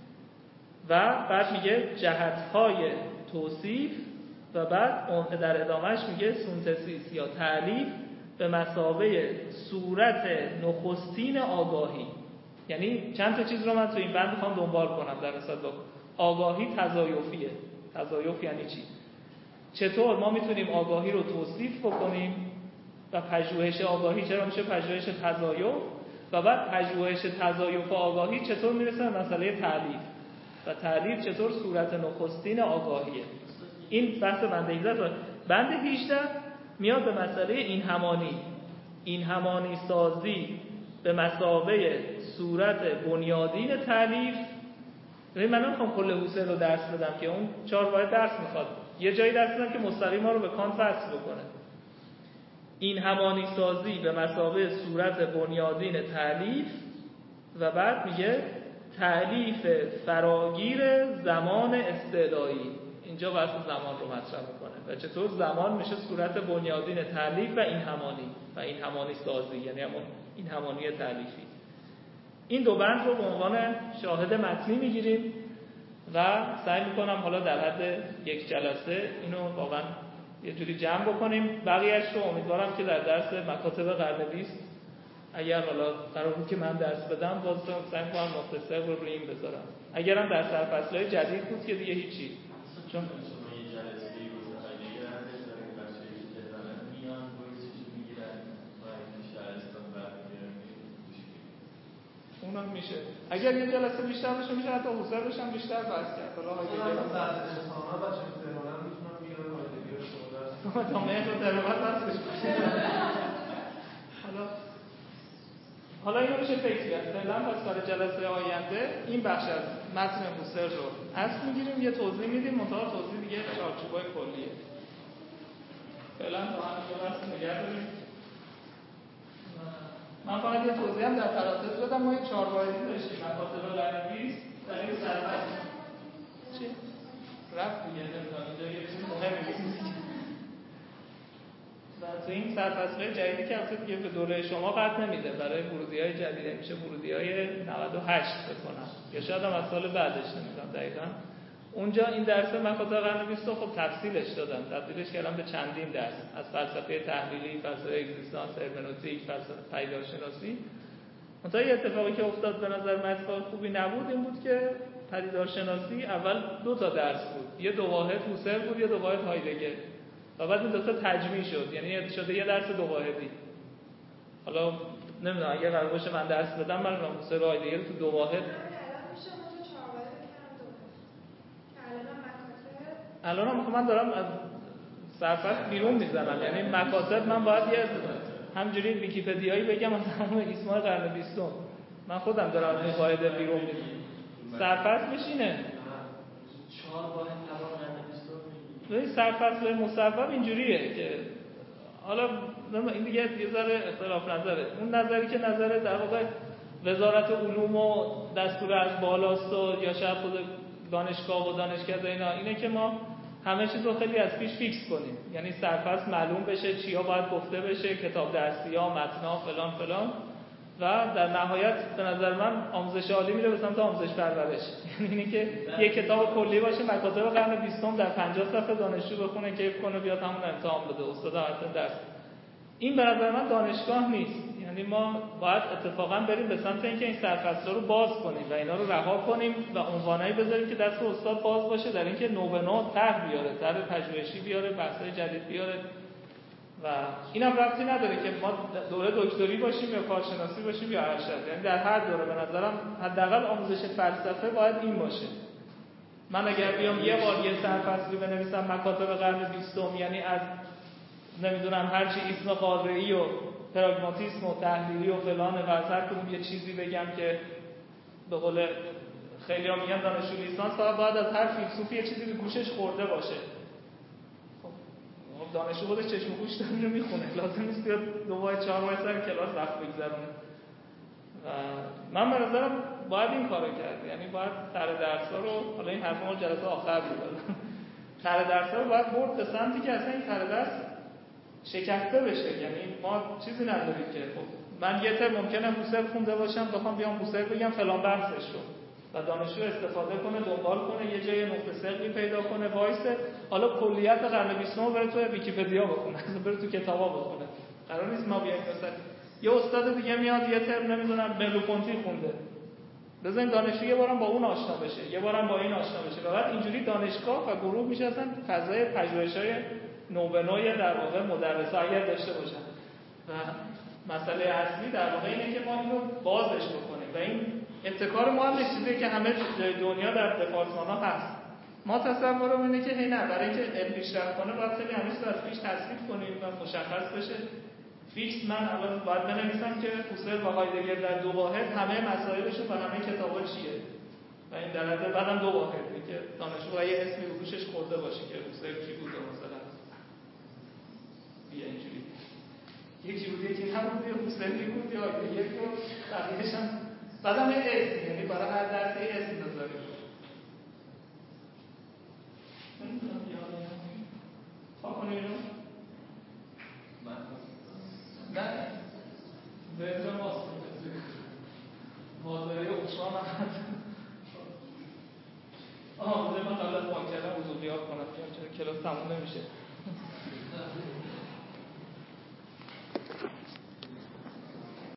و بعد میگه جهت‌های توصیف و بعد در ادامهش میگه سنتزیس یا تألیف به مثابه صورت نخستین آگاهی. یعنی چند تا چیز رو من تو این بند میخوام دنبال کنم در نسبت با آگاهی. تضایفیه. تضایف یعنی چی؟ چطور ما میتونیم آگاهی رو توصیف بکنیم و پژوهش آگاهی چرا میشه پژوهش تضایف و بعد پژوهش تضایف و آگاهی چطور میرسه به مسئله تألیف و تألیف چطور صورت نخستین آگاهیه. این بحث بند هجده. بند هجده میاد به مسئله این همانی، این همانی سازی به مثابه صورت بنیادین تألیف. ببین من نمیخوام کل هوسر رو درس بدم که اون چهار واحد درس میخواد، یه جایی درس بدم که مستقیم ما رو به کانت وصل بکنه. این همانی سازی به مثابه صورت بنیادین تألیف و بعد میگه تألیف فراگیر زمان استعدایی. اینجا بحث زمان رو مطرح میکنه و چطور زمان میشه صورت بنیادین تألیف و این همانی و این همانی سازی، یعنی همون این همانی تألیفی. این دو بند رو به عنوان شاهد متنی میگیریم و سعی میکنم حالا در حد یک جلسه اینو واقعا یه جوری جمع بکنیم. بقیه‌اش رو امیدوارم که در درس مکاتب قرن بیست اگر حالا قرار بود که من درس بدم باز سعی میکنم مختصر رو روی این بذارم. اگرم در سرفصل‌های جدید بود که دیگه هیچی، چون اونم میشه. اگر یه جلسه بیشتر بشه میشه حتی حضور بشم بیشتر بحث کرد. حالا اگه من بعد انسانا بچه تهران میتونم بیارم هایدگر رو شما درس تا مهر رو تهران درسش باشه. حالا حالا اینو میشه فکر کرد. فعلا پس برای جلسه آینده این بخش از متن هوسر رو اصل میگیریم، یه توضیح میدیم، منتها توضیح دیگه چارچوبای کلیه. فعلا تا همین بحث نگه داریم. من فقط یه توضیح هم در پرانتز بدم. ما یه چهار واحدی داشتیم مکاتب قرن بیست در این سرفصل. چی؟ رفت دیگه نمیدونم اینجا یه چیز مهمی نیست. و تو این سرفصل‌های جدیدی که اصلا دیگه به دوره شما قطع نمیده، برای ورودی‌های جدید میشه ورودی‌های نود و هشت بکنم یا شاید هم از سال بعدش نمیدونم دقیقاً. اونجا این درس مکاتب قرن بیست رو خب تفصیلش دادن، تبدیلش کردن به چندین درس، از فلسفه تحلیلی، فلسفه اگزیستانس، هرمنوتیک، فلسفه پدیدارشناسی. منتها یه اتفاقی که افتاد به نظر من اتفاق خوبی نبود این بود که پدیدارشناسی اول دو تا درس بود، یه دو واحد هوسر بود، یه دو واحد هایدگر، و بعد این دو تا تجمیع شد، یعنی شده یه درس دو واحدی. حالا نمیدونم اگه قرار باشه من درس بدم من هوسر و هایدگر تو دو واحد الان هم من دارم از سرفصل بیرون میزنم، یعنی مکاتب من باید یه همجوری ویکی‌پدیایی بگم از همون اسمای قرن بیستم. من خودم دارم از قاعده بیرون میزنم. سرفصلش اینه چهار واحد هوا قرن بیستم. ببین سرفصل مصوب اینجوریه که حالا این دیگه یه ذره اختلاف نظره. اون نظری که نظر در واقع وزارت علوم و دستور از بالاست و یا شاید خود دانشگاه و دانشکده اینا اینه که ما همه چیز رو خیلی از پیش فیکس کنیم، یعنی سرفصل معلوم بشه چیا باید گفته بشه، کتاب درسی‌ها، متن‌ها فلان فلان، و در نهایت به نظر من آموزش عالی میره به سمت آموزش پرورش. یعنی اینه که یک کتاب کلی باشه مکاتب قرن بیستم در پنجاه صفحه دانشجو بخونه، کیف کنه، بیاد همون امتحان بده، استاد حتی درس. این به نظر من دانشگاه نیست. یعنی ما باید اتفاقا بریم به سمت اینکه این سرفصل رو باز کنیم و اینا رو رها کنیم و عنوانایی بذاریم که دست استاد باز باشه در اینکه نو به نو طرح بیاره، طرح پژوهشی بیاره، بحث‌های جدید بیاره. و اینم ربطی نداره که ما دوره دکتری باشیم یا کارشناسی باشیم یا ارشد، یعنی در هر دوره به نظرم حداقل آموزش فلسفه باید این باشه. من اگر بیام یه بار یه سرفصلی بنویسم مکاتب قرن بیستم، یعنی از نمیدونم هر چی اسم قاره‌ای و پراگماتیسم و تحلیلی و فلان و از هر کدوم یه چیزی بگم که به قول خیلی‌ها میگن دانشجو لیسانس فقط باید از هر فیلسوفی یه چیزی به گوشش خورده باشه. دانشجو خودش چشم و گوش داره میخونه، لازم نیست بیاد دو ماه چهار ماه سر کلاس وقت بگذرونه. و من به نظرم باید این کارو کرد، یعنی باید طرح درس‌ها رو، حالا این حرف ما جلسه آخر بود، طرح درس‌ها رو باید برد به سمتی که اصلا این طرح درس شکسته بشه. یعنی ما چیزی نداریم که خب من یه ترم ممکنه هوسر خونده باشم، بخوام بیام هوسر بگم فلان بحثش رو و دانشجو استفاده کنه، دنبال کنه، یه جای نقطه سقلی پیدا کنه، وایسه، حالا کلیت قرن بیستم بره تو ویکی‌پدیا بخونه، بره تو کتابا بخونه. قرار نیست ما بیایم مثلا یه استاد دیگه میاد یه ترم نمیدونم مرلو-پونتی خونده، بزنین دانشجو یه بارم با اون آشنا بشه، یه بارم با این آشنا بشه و بعد اینجوری دانشگاه و گروه میشه اصلا فضای پژوهش‌های نو به نو در واقع مدرسا اگر داشته باشن. و مسئله اصلی در واقع اینه که ما اینو بازش بکنیم و این ابتکار ما هم چیزیه که همه دنیا در دپارتمان‌ها هست. ما تصورمون اینه که هی نه، برای اینکه علم پیشرفت کنه باید خیلی همه چیز از پیش تصویب کنیم و مشخص بشه. فیکس من الان باید بنویسم که هوسل و هایدگر در دو واحد همه مسائلشون و همه کتابا چیه و این در حد بعدم دو واحد که دانشجو باید یه اسمی رو گوشش خورده باشه که هوسل کی بود مثلا بیا اینجوری یکی بود یکی نبود یا هوسلی بود یا هایدگر بود بقیه‌اش هم بعدم یه اسم، یعنی برای هر درس یه اسم بذاریم. نمیدونم بیانه پا کنه اینو؟ نه بهتر ماست مازاره اخشان هم هست. آه بوده من قبل از پاک کردم وضوع بیاد کنم چون کلاس تموم نمیشه.